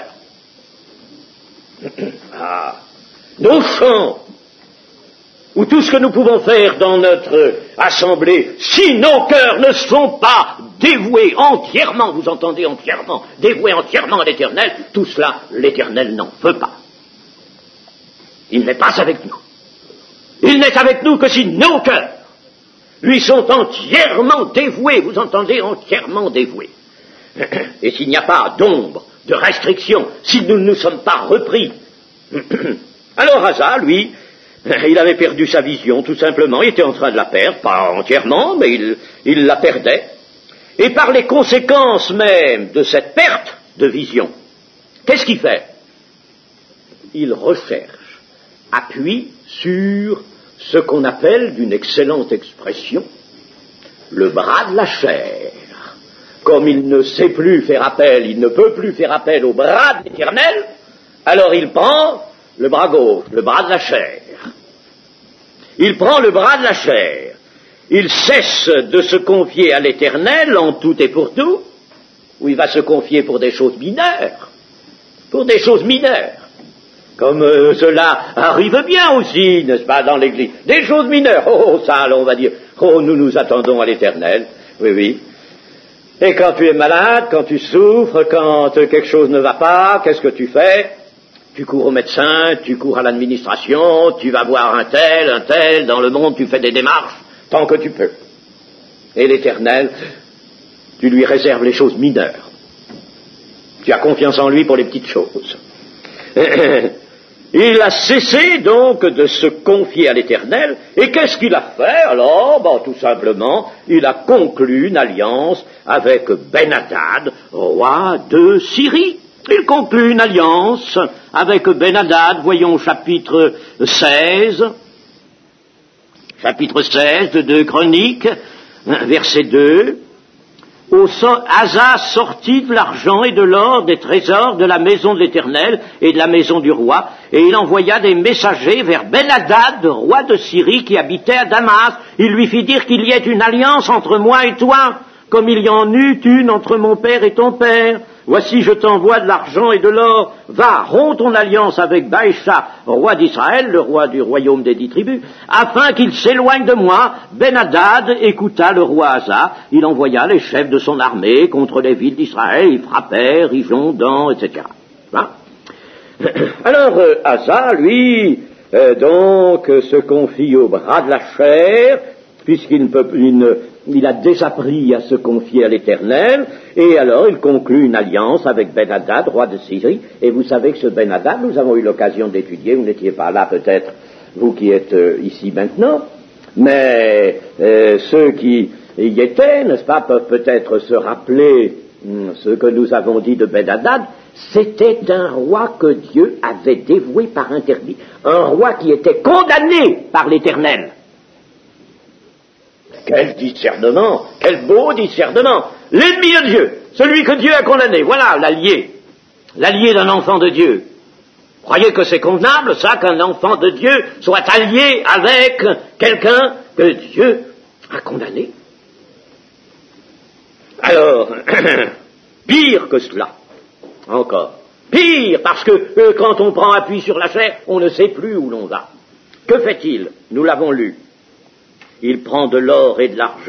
Ah, nos chants, ou tout ce que nous pouvons faire dans notre assemblée, si nos cœurs ne sont pas dévoués entièrement, vous entendez entièrement, dévoués entièrement à l'Éternel, tout cela, l'Éternel n'en veut pas. Il n'est pas avec nous. Il n'est avec nous que si nos cœurs lui sont entièrement dévoués, vous entendez, entièrement dévoués. Et s'il n'y a pas d'ombre, de restriction, si nous ne nous sommes pas repris. Alors Asa, lui, il avait perdu sa vision, tout simplement, il était en train de la perdre, pas entièrement, mais il la perdait. Et par les conséquences même de cette perte de vision, qu'est-ce qu'il fait? Il recherche appui sur ce qu'on appelle, d'une excellente expression, le bras de la chair. Comme il ne sait plus faire appel, il ne peut plus faire appel au bras de l'Éternel, alors il prend le bras gauche, le bras de la chair. Il prend le bras de la chair. Il cesse de se confier à l'Éternel en tout et pour tout, ou il va se confier pour des choses mineures. Pour des choses mineures. Comme cela arrive bien aussi, n'est-ce pas, dans l'Église. Des choses mineures. Oh, ça, alors on va dire, oh, nous nous attendons à l'Éternel. Oui, oui. Et quand tu es malade, quand tu souffres, quand quelque chose ne va pas, qu'est-ce que tu fais? Tu cours au médecin, tu cours à l'administration, tu vas voir un tel, dans le monde tu fais des démarches, tant que tu peux. Et l'Éternel, tu lui réserves les choses mineures. Tu as confiance en lui pour les petites choses. Il a cessé donc de se confier à l'Éternel, et qu'est-ce qu'il a fait alors? Tout simplement, il a conclu une alliance avec Ben-Hadad, roi de Syrie. Il conclut une alliance avec Ben-Hadad, voyons chapitre 16 de 2 Chroniques, verset 2. Asa sortit de l'argent et de l'or, des trésors de la maison de l'Éternel et de la maison du roi, et il envoya des messagers vers Ben-Hadad, roi de Syrie, qui habitait à Damas. Il lui fit dire qu'il y ait une alliance entre moi et toi, comme il y en eut une entre mon père et ton père. Voici, je t'envoie de l'argent et de l'or. Va, romps ton alliance avec Baïcha, roi d'Israël, le roi du royaume des 10 tribus, afin qu'il s'éloigne de moi. Ben-Hadad écouta le roi Asa. Il envoya les chefs de son armée contre les villes d'Israël. Ils frappèrent, Ijon, Dan, etc. Hein? Alors, Asa, lui, donc, se confie au bras de la chair, il a désappris à se confier à l'Éternel, et alors il conclut une alliance avec Ben-Hadad, roi de Syrie, et vous savez que ce Ben-Hadad, nous avons eu l'occasion d'étudier, vous n'étiez pas là peut-être, vous qui êtes ici maintenant, mais ceux qui y étaient, n'est-ce pas, peuvent peut-être se rappeler ce que nous avons dit de Ben-Hadad. C'était un roi que Dieu avait dévoué par interdit, un roi qui était condamné par l'Éternel. Quel discernement, quel beau discernement. L'ennemi de Dieu, celui que Dieu a condamné, voilà l'allié d'un enfant de Dieu. Croyez que c'est convenable, ça, qu'un enfant de Dieu soit allié avec quelqu'un que Dieu a condamné? Alors, pire que cela, encore. Pire, parce que quand on prend appui sur la chair, on ne sait plus où l'on va. Que fait-il? Nous l'avons lu. Il prend de l'or et de l'argent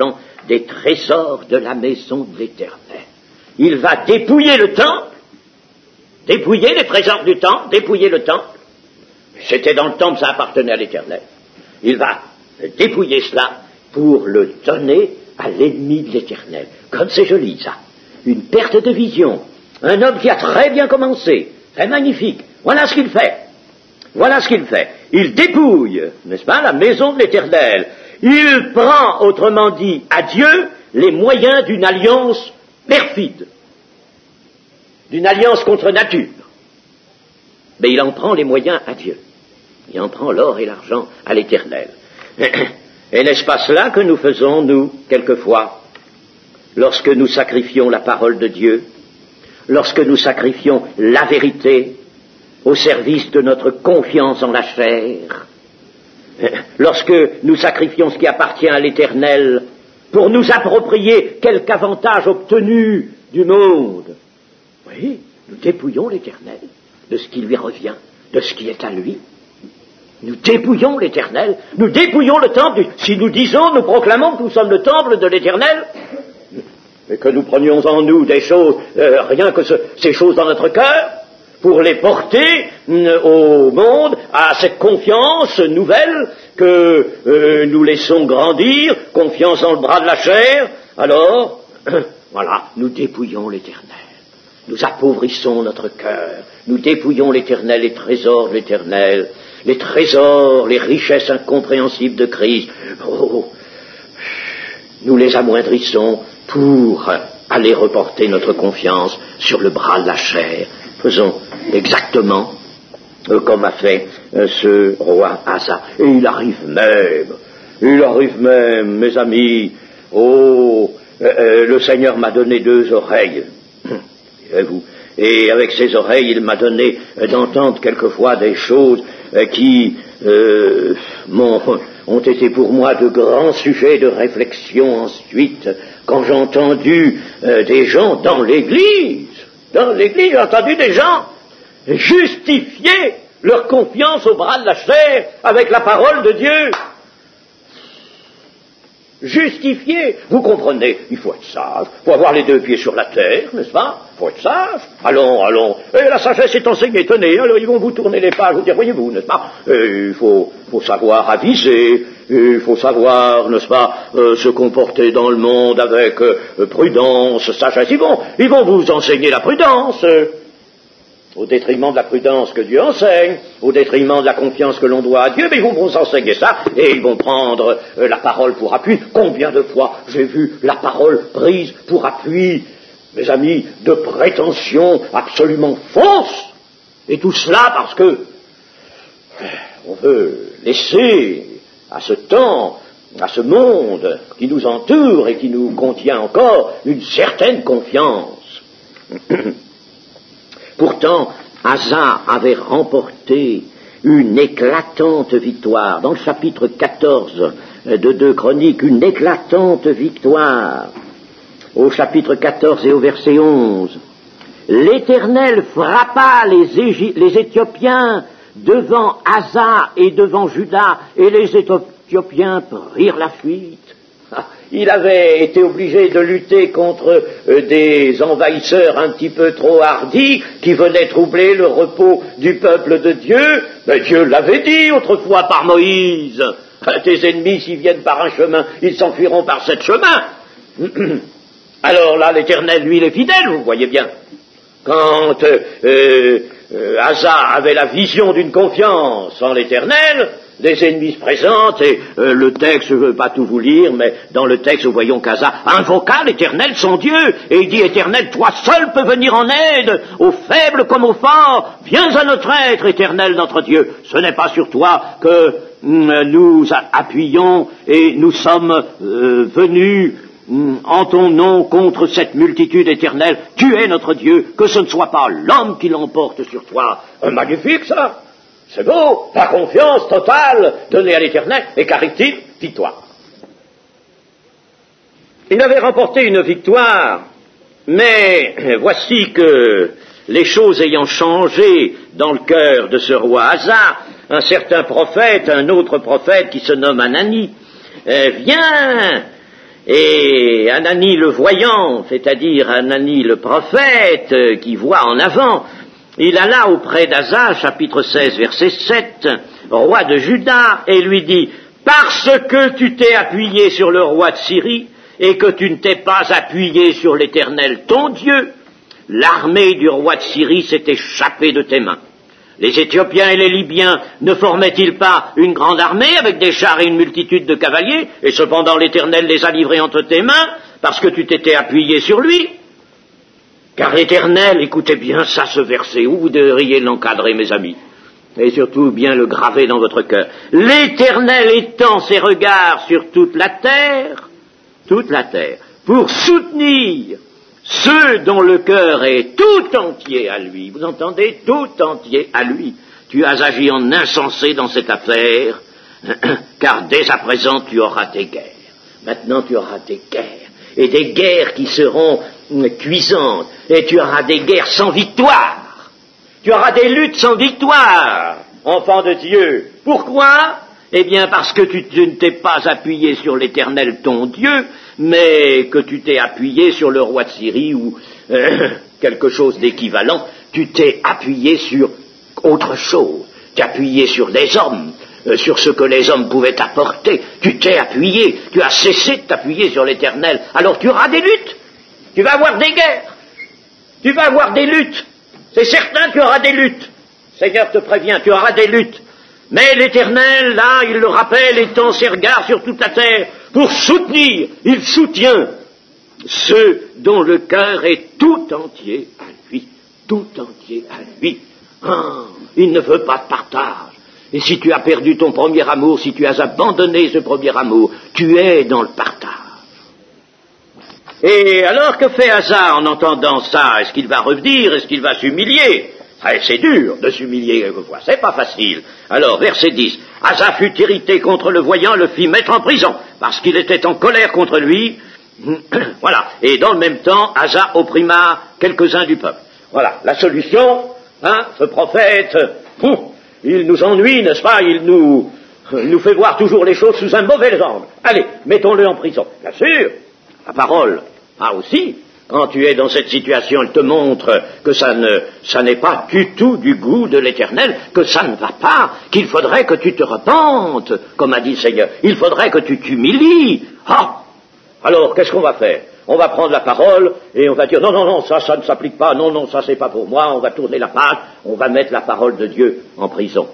des trésors de la maison de l'Éternel. Il va dépouiller le temple, dépouiller les trésors du temple, dépouiller le temple. C'était dans le temple, ça appartenait à l'Éternel. Il va dépouiller cela pour le donner à l'ennemi de l'Éternel. Comme c'est joli, ça. Une perte de vision. Un homme qui a très bien commencé, très magnifique. Voilà ce qu'il fait. Voilà ce qu'il fait. Il dépouille, n'est-ce pas, la maison de l'Éternel. Il prend, autrement dit, à Dieu les moyens d'une alliance perfide, d'une alliance contre nature. Mais il en prend les moyens à Dieu. Il en prend l'or et l'argent à l'Éternel. Et n'est-ce pas cela que nous faisons, nous, quelquefois, lorsque nous sacrifions la parole de Dieu, lorsque nous sacrifions la vérité au service de notre confiance en la chair, lorsque nous sacrifions ce qui appartient à l'Éternel pour nous approprier quelque avantage obtenu du monde. Oui, nous dépouillons l'Éternel de ce qui lui revient, de ce qui est à lui. Nous dépouillons l'Éternel, nous dépouillons le temple. Si nous disons, nous proclamons que nous sommes le temple de l'Éternel, et que nous prenions en nous des choses, rien que ces choses dans notre cœur, pour les porter au monde, à cette confiance nouvelle que nous laissons grandir, confiance dans le bras de la chair, alors, voilà, nous dépouillons l'Éternel. Nous appauvrissons notre cœur, nous dépouillons l'Éternel, les trésors de l'Éternel, les trésors, les richesses incompréhensibles de Christ. Oh, nous les amoindrissons pour aller reporter notre confiance sur le bras de la chair. Faisons exactement comme a fait ce roi Asa. Et il arrive même, mes amis, le Seigneur m'a donné 2 oreilles. Et avec ces oreilles, il m'a donné d'entendre quelquefois des choses qui ont été pour moi de grands sujets de réflexion ensuite, quand j'ai entendu des gens dans l'Église, j'ai entendu des gens justifier leur confiance au bras de la chair avec la parole de Dieu. Justifier, vous comprenez, il faut être sage, il faut avoir les 2 pieds sur la terre, n'est-ce pas? Il faut être sage. Allons, et la sagesse est enseignée, tenez, alors ils vont vous tourner les pages, vous dire, voyez-vous, n'est-ce pas? Il faut savoir aviser, il faut savoir, n'est-ce pas, se comporter dans le monde avec prudence, sagesse. Ils vont vous enseigner la prudence, au détriment de la prudence que Dieu enseigne, au détriment de la confiance que l'on doit à Dieu, mais ils vont vous enseigner ça, et ils vont prendre la parole pour appui. Combien de fois j'ai vu la parole prise pour appui, mes amis, de prétentions absolument fausses, et tout cela parce que on veut laisser à ce temps, à ce monde qui nous entoure et qui nous contient encore, une certaine confiance. Pourtant, Asa avait remporté une éclatante victoire. Dans le chapitre 14 de 2 Chroniques, une éclatante victoire. Au chapitre 14 et au verset 11. L'Éternel frappa les Éthiopiens devant Asa et devant Juda, et les Éthiopiens prirent la fuite. Il avait été obligé de lutter contre des envahisseurs un petit peu trop hardis qui venaient troubler le repos du peuple de Dieu. Mais Dieu l'avait dit autrefois par Moïse. Tes ennemis, s'ils viennent par un chemin, ils s'enfuiront par 7 chemins. Alors là, l'Éternel, lui, il est fidèle, vous voyez bien. Quand Asa avait la vision d'une confiance en l'Éternel, les ennemis se présentent, et le texte, je ne veux pas tout vous lire, mais dans le texte, nous voyons qu'Asa invoqua l'Éternel, son Dieu, et il dit, Éternel, toi seul peux venir en aide, aux faibles comme aux forts, viens à notre aide, Éternel, notre Dieu. Ce n'est pas sur toi que nous appuyons, et nous sommes venus en ton nom contre cette multitude éternelle. Tu es notre Dieu, que ce ne soit pas l'homme qui l'emporte sur toi. Magnifique, ça. C'est beau, la confiance totale donnée à l'Éternel, et qu'arrive-t-il? Victoire. Il avait remporté une victoire, mais voici que les choses ayant changé dans le cœur de ce roi Asa, un certain prophète, un autre prophète qui se nomme Anani, vient Et Anani le voyant, c'est-à-dire Anani le prophète qui voit en avant, il alla auprès d'Asa, chapitre 16, verset 7, roi de Juda, et lui dit, « Parce que tu t'es appuyé sur le roi de Syrie, et que tu ne t'es pas appuyé sur l'Éternel ton Dieu, l'armée du roi de Syrie s'est échappée de tes mains. Les Éthiopiens et les Libyens ne formaient-ils pas une grande armée avec des chars et une multitude de cavaliers, et cependant l'Éternel les a livrés entre tes mains, parce que tu t'étais appuyé sur lui? Car l'Éternel, écoutez bien ça, ce verset, où vous devriez l'encadrer, mes amis, et surtout bien le graver dans votre cœur. L'Éternel étend ses regards sur toute la terre, pour soutenir ceux dont le cœur est tout entier à lui. Vous entendez? Tout entier à lui. Tu as agi en insensé dans cette affaire, car dès à présent tu auras des guerres. Maintenant tu auras des guerres, et des guerres qui seront cuisantes, et tu auras des guerres sans victoire. Tu auras des luttes sans victoire, enfant de Dieu. Pourquoi? Eh bien parce que tu ne t'es pas appuyé sur l'Éternel ton Dieu, mais que tu t'es appuyé sur le roi de Syrie ou quelque chose d'équivalent. Tu t'es appuyé sur autre chose. Tu t'es appuyé sur les hommes, sur ce que les hommes pouvaient apporter. Tu t'es appuyé, tu as cessé de t'appuyer sur l'Éternel. Alors tu auras des luttes, tu vas avoir des guerres, tu vas avoir des luttes. C'est certain, tu auras des luttes. Seigneur te prévient, tu auras des luttes. Mais l'Éternel, là, il le rappelle, étend ses regards sur toute la terre pour soutenir, il soutient ceux dont le cœur est tout entier à lui, tout entier à lui. Il ne veut pas de partage. Et si tu as perdu ton premier amour, si tu as abandonné ce premier amour, tu es dans le partage. Et alors que fait Asa en entendant ça? Est-ce qu'il va revenir? Est-ce qu'il va s'humilier? C'est dur de s'humilier quelquefois, c'est pas facile. Alors, verset 10, Asa fut irrité contre le voyant, le fit mettre en prison, parce qu'il était en colère contre lui. Voilà. Et dans le même temps, Asa opprima quelques-uns du peuple. Voilà. La solution, ce prophète, il nous ennuie, n'est-ce pas? Il nous fait voir toujours les choses sous un mauvais angle. Allez, mettons-le en prison. Bien sûr, la parole a aussi. Quand tu es dans cette situation, elle te montre que ça n'est pas du tout du goût de l'Éternel, que ça ne va pas, qu'il faudrait que tu te repentes, comme a dit le Seigneur. Il faudrait que tu t'humilies. Alors, qu'est-ce qu'on va faire? On va prendre la parole et on va dire non, ça ne s'applique pas, non, ça c'est pas pour moi, on va tourner la page, on va mettre la parole de Dieu en prison.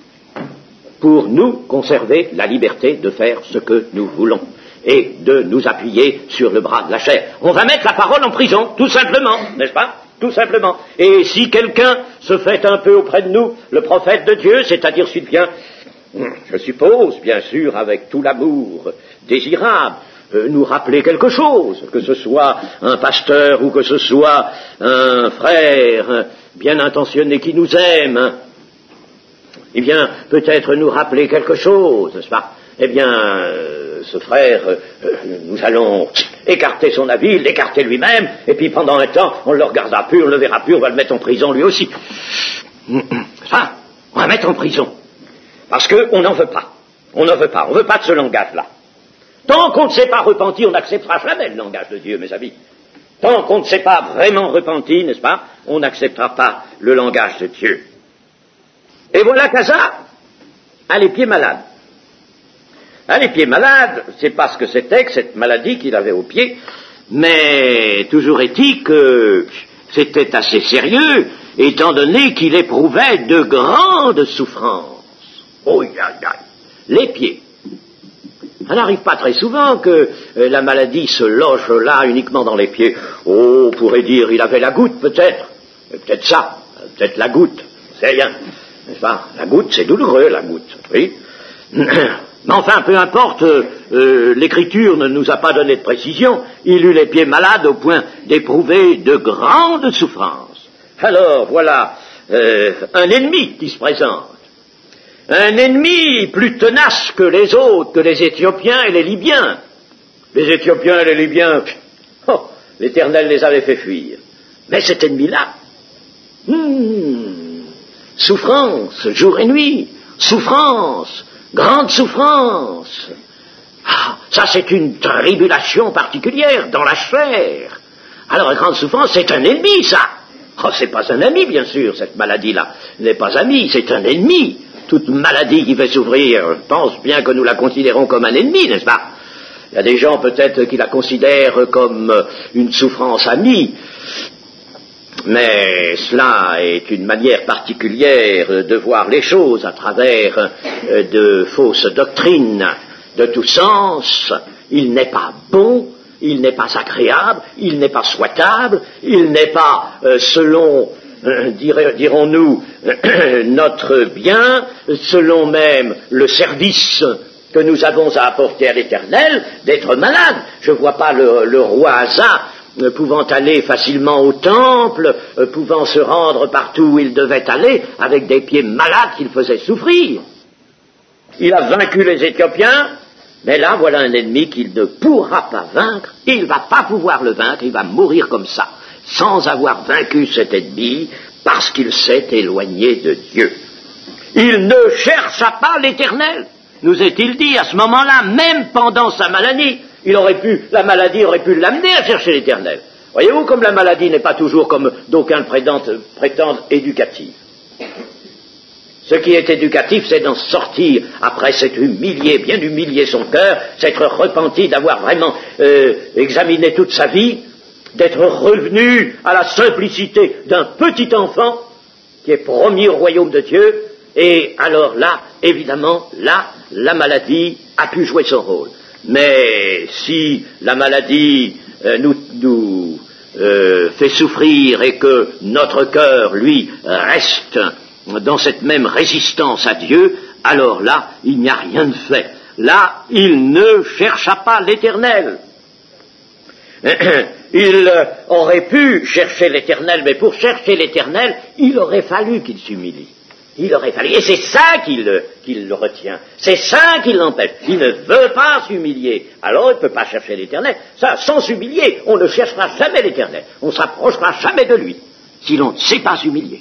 Pour nous conserver la liberté de faire ce que nous voulons. Et de nous appuyer sur le bras de la chair. On va mettre la parole en prison, tout simplement, n'est-ce pas? Tout simplement. Et si quelqu'un se fait un peu auprès de nous, le prophète de Dieu, c'est-à-dire s'il vient, je suppose, bien sûr, avec tout l'amour désirable, nous rappeler quelque chose, que ce soit un pasteur ou que ce soit un frère bien intentionné qui nous aime, eh bien, peut-être nous rappeler quelque chose, n'est-ce pas? Eh bien, ce frère, nous allons écarter son avis, l'écarter lui-même, et puis pendant un temps, on ne le regardera plus, on ne le verra plus, on va le mettre en prison lui aussi. Ça, on va mettre en prison. Parce qu'on n'en veut pas. On ne veut pas. On ne veut pas de ce langage-là. Tant qu'on ne s'est pas repenti, on n'acceptera jamais le langage de Dieu, mes amis. Tant qu'on ne s'est pas vraiment repenti, n'est-ce pas, on n'acceptera pas le langage de Dieu. Et voilà qu'Asa a les pieds malades. Les pieds malades, c'est pas ce que c'était que cette maladie qu'il avait aux pieds, mais toujours est-il que c'était assez sérieux, étant donné qu'il éprouvait de grandes souffrances. Les pieds. Ça n'arrive pas très souvent que la maladie se loge là uniquement dans les pieds. On pourrait dire, il avait la goutte peut-être. Peut-être ça, peut-être la goutte, c'est rien. N'est-ce pas? La goutte, c'est douloureux, la goutte, oui. Mais enfin, peu importe, l'Écriture ne nous a pas donné de précision. Il eut les pieds malades au point d'éprouver de grandes souffrances. Alors, voilà un ennemi qui se présente. Un ennemi plus tenace que les autres, que les Éthiopiens et les Libyens. Les Éthiopiens et les Libyens, l'Éternel les avait fait fuir. Mais cet ennemi-là, souffrance, jour et nuit, souffrance, grande souffrance. Ah, ça c'est une tribulation particulière dans la chair. Alors, la grande souffrance, c'est un ennemi, ça. Oh, c'est pas un ami, bien sûr, cette maladie-là. Elle n'est pas ami, c'est un ennemi. Toute maladie qui fait souffrir, je pense bien que nous la considérons comme un ennemi, n'est-ce pas? Il y a des gens peut-être qui la considèrent comme une souffrance amie, mais cela est une manière particulière de voir les choses à travers de fausses doctrines de tout sens. Il n'est pas bon, il n'est pas agréable, il n'est pas souhaitable, il n'est pas selon, dirons-nous, notre bien, selon même le service que nous avons à apporter à l'Éternel, d'être malade. Je ne vois pas le roi Asa pouvant aller facilement au temple, pouvant se rendre partout où il devait aller, avec des pieds malades qu'il faisait souffrir. Il a vaincu les Éthiopiens, mais là, voilà un ennemi qu'il ne pourra pas vaincre, il ne va pas pouvoir le vaincre, il va mourir comme ça, sans avoir vaincu cet ennemi, parce qu'il s'est éloigné de Dieu. Il ne chercha pas l'Éternel, nous est-il dit à ce moment-là, même pendant sa maladie. La maladie aurait pu l'amener à chercher l'Éternel. Voyez-vous, comme la maladie n'est pas toujours, comme d'aucuns prétendent, éducative. Ce qui est éducatif, c'est d'en sortir après s'être humilié, bien humilié son cœur, s'être repenti d'avoir vraiment examiné toute sa vie, d'être revenu à la simplicité d'un petit enfant qui est promis au royaume de Dieu, et alors là, évidemment, là, la maladie a pu jouer son rôle. Mais si la maladie nous fait souffrir et que notre cœur, lui, reste dans cette même résistance à Dieu, alors là, il n'y a rien de fait. Là, il ne chercha pas l'Éternel. Il aurait pu chercher l'Éternel, mais pour chercher l'Éternel, il aurait fallu qu'il s'humilie. Il aurait fallu, et c'est ça qui le retient, c'est ça qui l'empêche. Il ne veut pas s'humilier, alors il ne peut pas chercher l'Éternel. Ça, sans s'humilier, on ne cherchera jamais l'Éternel, on ne s'approchera jamais de lui, si l'on ne sait pas s'humilier,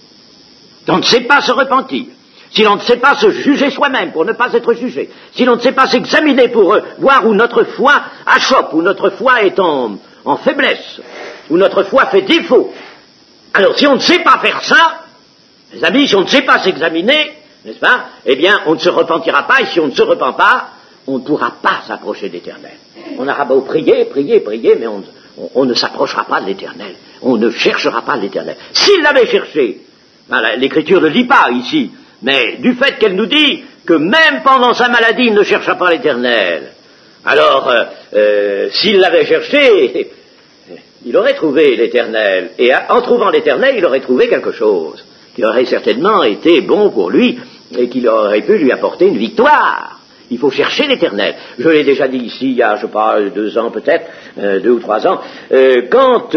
si l'on ne sait pas se repentir, si l'on ne sait pas se juger soi-même pour ne pas être jugé, si l'on ne sait pas s'examiner pour voir où notre foi achoppe, où notre foi est en faiblesse, où notre foi fait défaut. Alors si on ne sait pas faire ça, mes amis, si on ne sait pas s'examiner, n'est-ce pas, eh bien, on ne se repentira pas, et si on ne se repent pas, on ne pourra pas s'approcher de l'Éternel. On aura beau prier, mais on ne s'approchera pas de l'Éternel. On ne cherchera pas l'Éternel. S'il l'avait cherché, l'Écriture ne le dit pas ici, mais du fait qu'elle nous dit que même pendant sa maladie, il ne chercha pas l'Éternel, alors, s'il l'avait cherché, il aurait trouvé l'Éternel, et en trouvant l'Éternel, il aurait trouvé quelque chose qui aurait certainement été bon pour lui et qui aurait pu lui apporter une victoire. Il faut chercher l'Éternel. Je l'ai déjà dit ici, il y a, je sais pas, 2 ans peut-être, 2 ou 3 ans, quand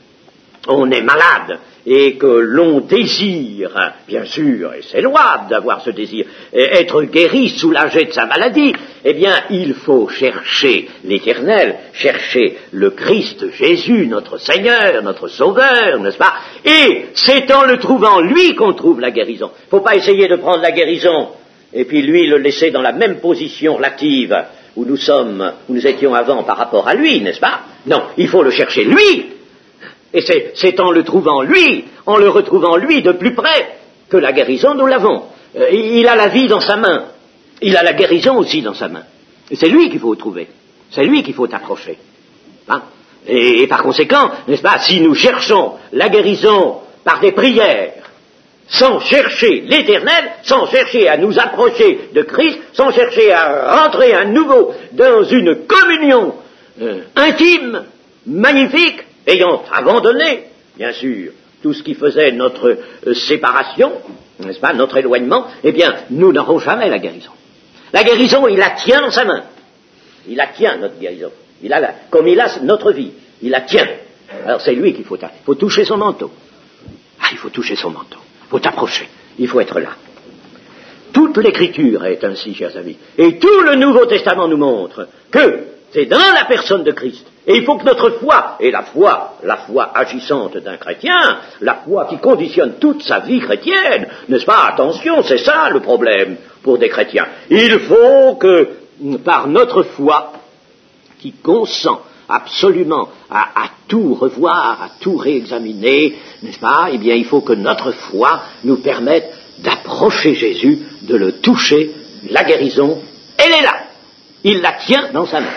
on est malade et que l'on désire, bien sûr, et c'est louable d'avoir ce désir, être guéri, soulagé de sa maladie, eh bien, il faut chercher l'Éternel, chercher le Christ Jésus, notre Seigneur, notre Sauveur, n'est-ce pas? Et c'est en le trouvant, lui, qu'on trouve la guérison. Il ne faut pas essayer de prendre la guérison, et puis lui, le laisser dans la même position relative où nous étions avant par rapport à lui, n'est-ce pas? Non, il faut le chercher, lui. Et c'est en le trouvant lui, en le retrouvant lui de plus près, que la guérison nous l'avons. Il a la vie dans sa main, il a la guérison aussi dans sa main. Et c'est lui qu'il faut trouver, c'est lui qu'il faut approcher. Hein? Et par conséquent, n'est-ce pas, si nous cherchons la guérison par des prières, sans chercher l'Éternel, sans chercher à nous approcher de Christ, sans chercher à rentrer à nouveau dans une communion intime, magnifique, ayant abandonné, bien sûr, tout ce qui faisait notre séparation, n'est-ce pas, notre éloignement, eh bien, nous n'aurons jamais la guérison. La guérison, il la tient dans sa main. Il la tient, notre guérison. Comme il a notre vie, il la tient. Alors c'est lui qu'il faut toucher son manteau. Il faut toucher son manteau. Il faut t'approcher. Il faut être là. Toute l'Écriture est ainsi, chers amis. Et tout le Nouveau Testament nous montre que c'est dans la personne de Christ. Et il faut que notre foi, et la foi agissante d'un chrétien, la foi qui conditionne toute sa vie chrétienne, n'est-ce pas? Attention, c'est ça le problème pour des chrétiens. Il faut que par notre foi, qui consent absolument à tout revoir, à tout réexaminer, n'est-ce pas? Eh bien, il faut que notre foi nous permette d'approcher Jésus, de le toucher. La guérison, elle est là. Il la tient dans sa main.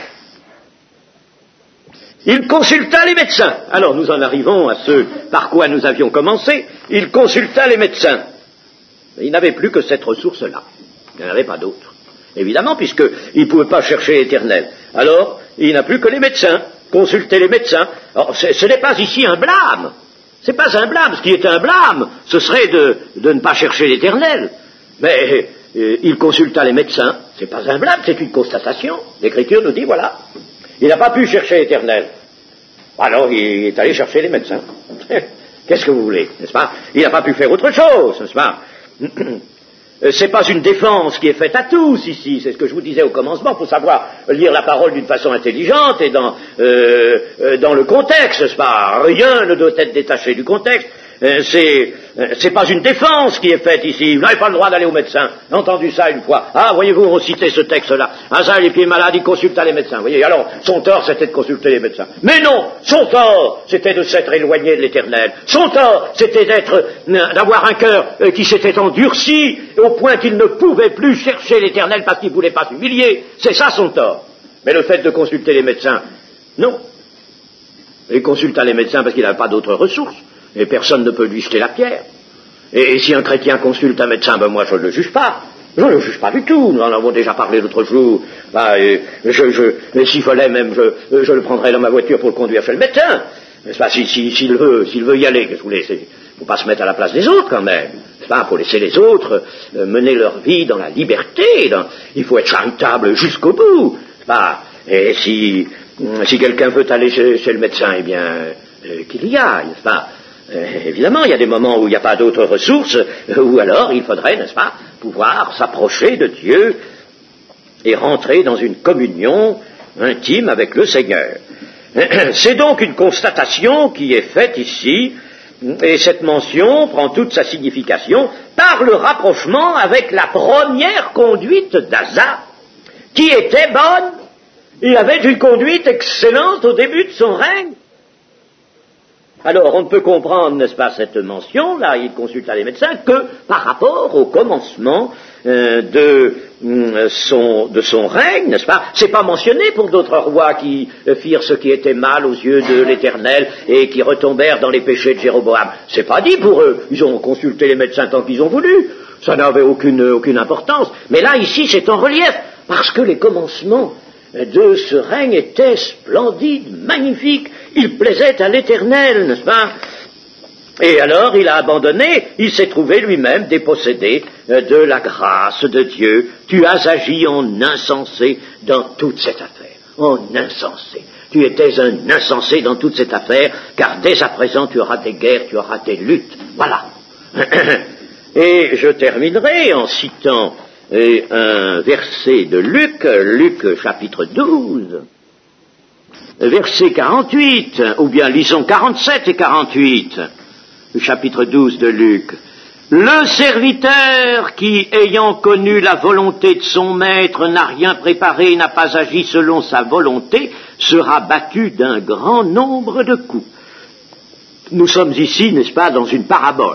Il consulta les médecins. Alors, nous en arrivons à ce par quoi nous avions commencé. Il consulta les médecins. Il n'avait plus que cette ressource-là. Il n'y en avait pas d'autre. Évidemment, puisqu'il ne pouvait pas chercher l'Éternel. Alors, il n'a plus que les médecins. Consulter les médecins. Alors, ce n'est pas ici un blâme. C'est pas un blâme. Ce qui est un blâme, ce serait de ne pas chercher l'Éternel. Mais il consulta les médecins. C'est pas un blâme, c'est une constatation. L'Écriture nous dit, voilà, il n'a pas pu chercher l'Éternel. Alors, il est allé chercher les médecins. Qu'est-ce que vous voulez, n'est-ce pas? Il n'a pas pu faire autre chose, n'est-ce pas? C'est pas une défense qui est faite à tous ici, c'est ce que je vous disais au commencement, il faut savoir lire la parole d'une façon intelligente et dans le contexte, n'est-ce pas? Rien ne doit être détaché du contexte. C'est pas une défense qui est faite ici. Vous n'avez pas le droit d'aller au médecin. J'ai entendu ça une fois. Ah, voyez-vous, on citait ce texte-là. Un ça, les pieds malades, il consulta les médecins. Vous voyez, alors, son tort, c'était de consulter les médecins. Mais non, son tort, c'était de s'être éloigné de l'Éternel. Son tort, c'était d'avoir un cœur qui s'était endurci au point qu'il ne pouvait plus chercher l'Éternel parce qu'il ne voulait pas s'humilier. C'est ça son tort. Mais le fait de consulter les médecins, non. Il consulta les médecins parce qu'il n'avait pas d'autres ressources. Et personne ne peut lui jeter la pierre. Et si un chrétien consulte un médecin, ben moi je ne le juge pas. Je ne le juge pas du tout. Nous en avons déjà parlé l'autre jour. Mais s'il fallait même, je le prendrais dans ma voiture pour le conduire chez le médecin. N'est-ce pas? S'il veut y aller, qu'est-ce que vous voulez? Faut pas se mettre à la place des autres quand même. N'est-ce pas? Faut laisser les autres mener leur vie dans la liberté. Il faut être charitable jusqu'au bout. N'est-ce pas? Et si quelqu'un veut aller chez le médecin, eh bien, qu'il y aille, n'est-ce pas? Évidemment, il y a des moments où il n'y a pas d'autres ressources, ou alors il faudrait, n'est-ce pas, pouvoir s'approcher de Dieu et rentrer dans une communion intime avec le Seigneur. C'est donc une constatation qui est faite ici, et cette mention prend toute sa signification par le rapprochement avec la première conduite d'Asa, qui était bonne. Il avait une conduite excellente au début de son règne. Alors, on ne peut comprendre, n'est-ce pas, cette mention, là, il consulta les médecins, que par rapport au commencement de son règne, n'est-ce pas? C'est pas mentionné pour d'autres rois qui firent ce qui était mal aux yeux de l'Éternel et qui retombèrent dans les péchés de Jéroboam. C'est pas dit pour eux. Ils ont consulté les médecins tant qu'ils ont voulu. Ça n'avait aucune importance. Mais là, ici, c'est en relief, parce que les commencements de ce règne était splendide, magnifique, il plaisait à l'Éternel, n'est-ce pas? Et alors il a abandonné, il s'est trouvé lui-même dépossédé de la grâce de Dieu. Tu as agi en insensé dans toute cette affaire, en insensé. Tu étais un insensé dans toute cette affaire, car dès à présent tu auras des guerres, tu auras des luttes. Voilà. Et je terminerai en citant un verset de Luc chapitre 12, verset 48, ou bien lisons 47 et 48, le chapitre 12 de Luc. Le serviteur qui, ayant connu la volonté de son maître, n'a rien préparé, n'a pas agi selon sa volonté, sera battu d'un grand nombre de coups. Nous sommes ici, n'est-ce pas, dans une parabole.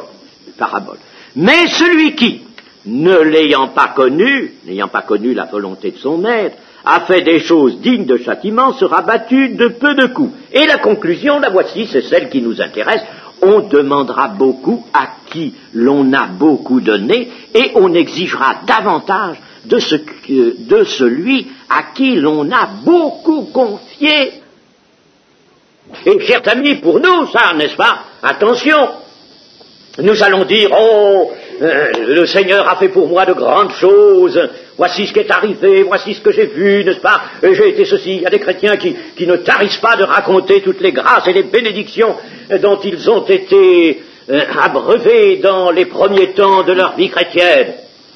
Mais celui qui, ne l'ayant pas connu la volonté de son maître, a fait des choses dignes de châtiment, sera battu de peu de coups. Et la conclusion, la voici, c'est celle qui nous intéresse. On demandera beaucoup à qui l'on a beaucoup donné, et on exigera davantage de celui à qui l'on a beaucoup confié. Et chers amis, pour nous, ça, n'est-ce pas? Attention! Nous allons dire, le Seigneur a fait pour moi de grandes choses, voici ce qui est arrivé, voici ce que j'ai vu, n'est-ce pas? J'ai été ceci. Il y a des chrétiens qui ne tarissent pas de raconter toutes les grâces et les bénédictions dont ils ont été abreuvés dans les premiers temps de leur vie chrétienne.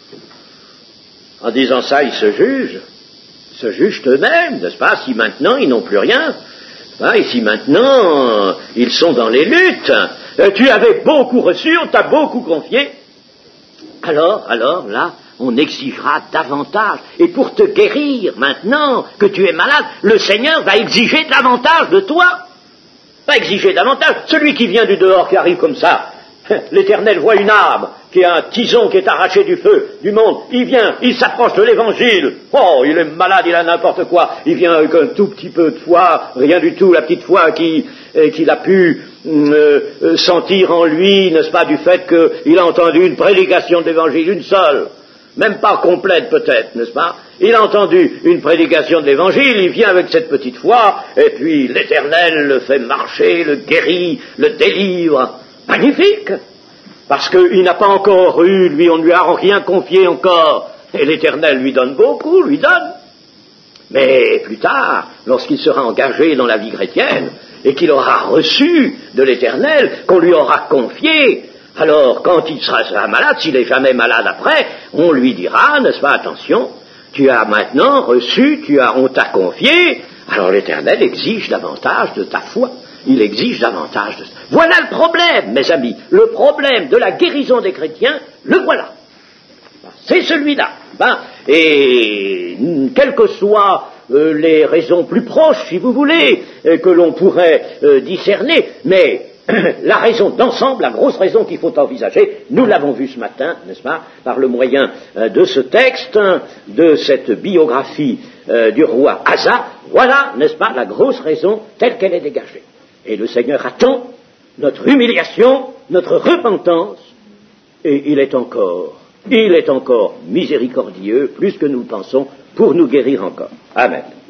En disant ça, ils se jugent eux-mêmes, n'est-ce pas? Si maintenant ils n'ont plus rien, et si maintenant ils sont dans les luttes, tu avais beaucoup reçu, on t'a beaucoup confié, alors là, on exigera davantage. Et pour te guérir maintenant que tu es malade, le Seigneur va exiger davantage de toi. Va exiger davantage. Celui qui vient du dehors, qui arrive comme ça, l'Éternel voit une arme, qui a un tison qui est arraché du feu, du monde, il vient, il s'approche de l'Évangile, oh, il est malade, il a n'importe quoi, il vient avec un tout petit peu de foi, rien du tout, la petite foi qu'il a pu sentir en lui, n'est-ce pas, du fait qu'il a entendu une prédication de l'Évangile, une seule, même pas complète peut-être, n'est-ce pas? Il a entendu une prédication de l'Évangile, il vient avec cette petite foi, et puis l'Éternel le fait marcher, le guérit, le délivre. Magnifique! Parce qu'il n'a pas encore eu, lui, on ne lui a rien confié encore, et l'Éternel lui donne beaucoup, lui donne. Mais plus tard, lorsqu'il sera engagé dans la vie chrétienne, et qu'il aura reçu de l'Éternel, qu'on lui aura confié, alors quand il sera malade, s'il n'est jamais malade après, on lui dira, n'est-ce pas, attention, tu as maintenant reçu, on t'a confié, alors l'Éternel exige davantage de ta foi. Il exige davantage de ça. Voilà le problème, mes amis. Le problème de la guérison des chrétiens, le voilà. C'est celui-là. Et quelles que soient les raisons plus proches, si vous voulez, que l'on pourrait discerner, mais la raison d'ensemble, la grosse raison qu'il faut envisager, nous l'avons vu ce matin, n'est-ce pas, par le moyen de ce texte, de cette biographie du roi Asa, voilà, n'est-ce pas, la grosse raison telle qu'elle est dégagée. Et le Seigneur attend notre humiliation, notre repentance, et il est encore miséricordieux, plus que nous le pensons, pour nous guérir encore. Amen.